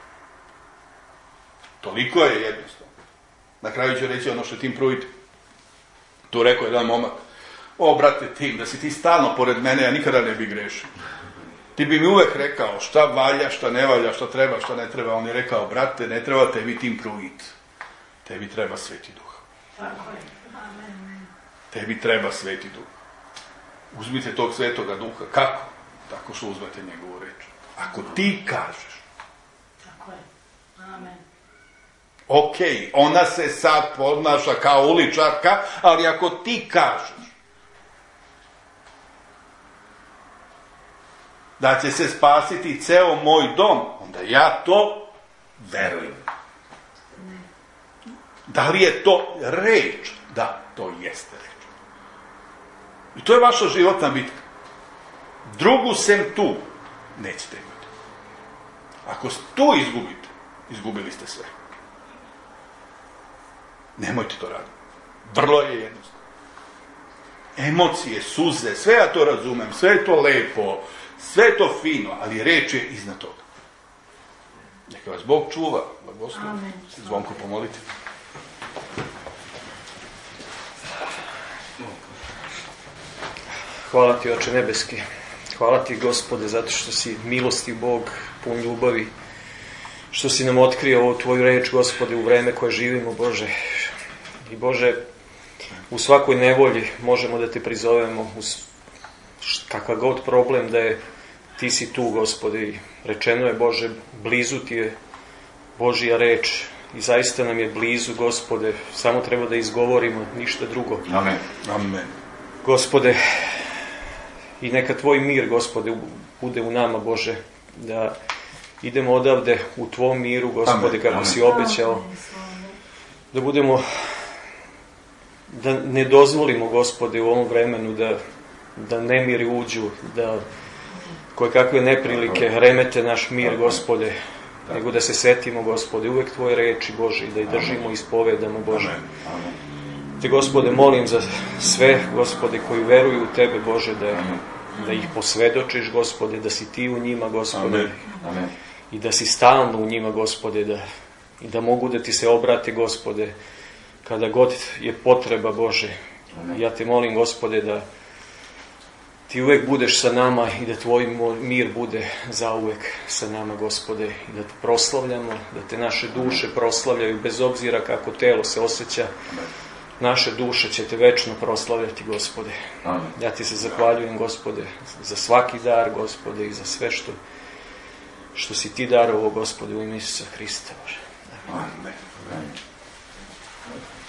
S1: Toliko je jednostavno. Na kraju ću reći ono što tim prujte. Tu rekao jedan momak. O, brate, Tim, da si ti stalno pored mene, ja nikada ne bi grešio. Ti bi mi uvek rekao šta valja, šta ne valja, šta treba, šta ne treba. On je rekao, brate, ne treba tebi Tim Pruit. Tebi treba Sveti Duh.
S3: Tako je. Amen.
S1: Tebi treba Sveti Duh. Uzmite tog Svetoga Duha. Kako? Tako što uzmete njegovu reč. Ako ti kažeš.
S3: Tako je. Amen.
S1: Ok, ona se sad podnaša kao uličarka, ali ako ti kažeš da će se spasiti ceo moj dom, onda ja to verujem. Da li je to reč? Da, to jeste reč. I to je vaša životna bitka. Drugu sem tu nećete imati. Ako tu izgubite, izgubili ste sve. Nemojte to raditi. Vrlo je jednostavno. Emocije, suze, sve ja to razumem, sve je to lepo, sve je to fino, ali reč je iznad toga. Neka vas Bog čuva, blagoslovi. Zvonko, pomolite.
S4: Hvala ti, Oče nebeski. Hvala ti, Gospode, zato što si milosti Bog, pun ljubavi, što si nam otkrio ovu tvoju reč, Gospode, u vreme koje živimo, Bože. I Bože, u svakoj nevolji možemo da te prizovemo, uz kakav god problem da je, ti si tu, Gospode. I rečeno je, Bože, blizu ti je Božja reč. I zaista nam je blizu, Gospode, samo treba da izgovorimo, ništa drugo.
S2: Amen.
S1: Amen.
S4: Gospode, i neka tvoj mir, Gospode, bude u nama, Bože, da idemo odavde u tvom miru, Gospode,
S1: Amen.
S4: kako
S1: Amen.
S4: si obećao, da budemo, da ne dozvolimo, Gospode, u ovom vremenu da, da nemiri uđu, da koje kakve neprilike remete naš mir, Gospode, nego da se setimo, Gospode, uvek tvoje reči, Bože, i da ih držimo i ispovedamo, Bože.
S1: Amen.
S4: Te, Gospode, molim za sve, Gospode, koji veruju u tebe, Bože, da, da ih posvedočiš, Gospode, da si ti u njima, Gospode,
S1: Amen.
S2: Amen.
S4: i da si stalno u njima, Gospode, da, i da mogu da ti se obrate, Gospode, kada god je potreba, Bože. Ja te molim, Gospode, da ti uvek budeš sa nama i da tvoj mir bude zauvek sa nama, Gospode, i da te proslavljamo, da te naše duše proslavljaju, bez obzira kako telo se osjeća. Naše duše će te večno proslavljati, Gospode.
S2: Amen.
S4: Ja ti se zahvaljujem, Gospode, za svaki dar, Gospode, i za sve što, što si ti darovo, Gospode, u ime Isusa Hrista, Bože.
S1: Amen.
S2: Amen.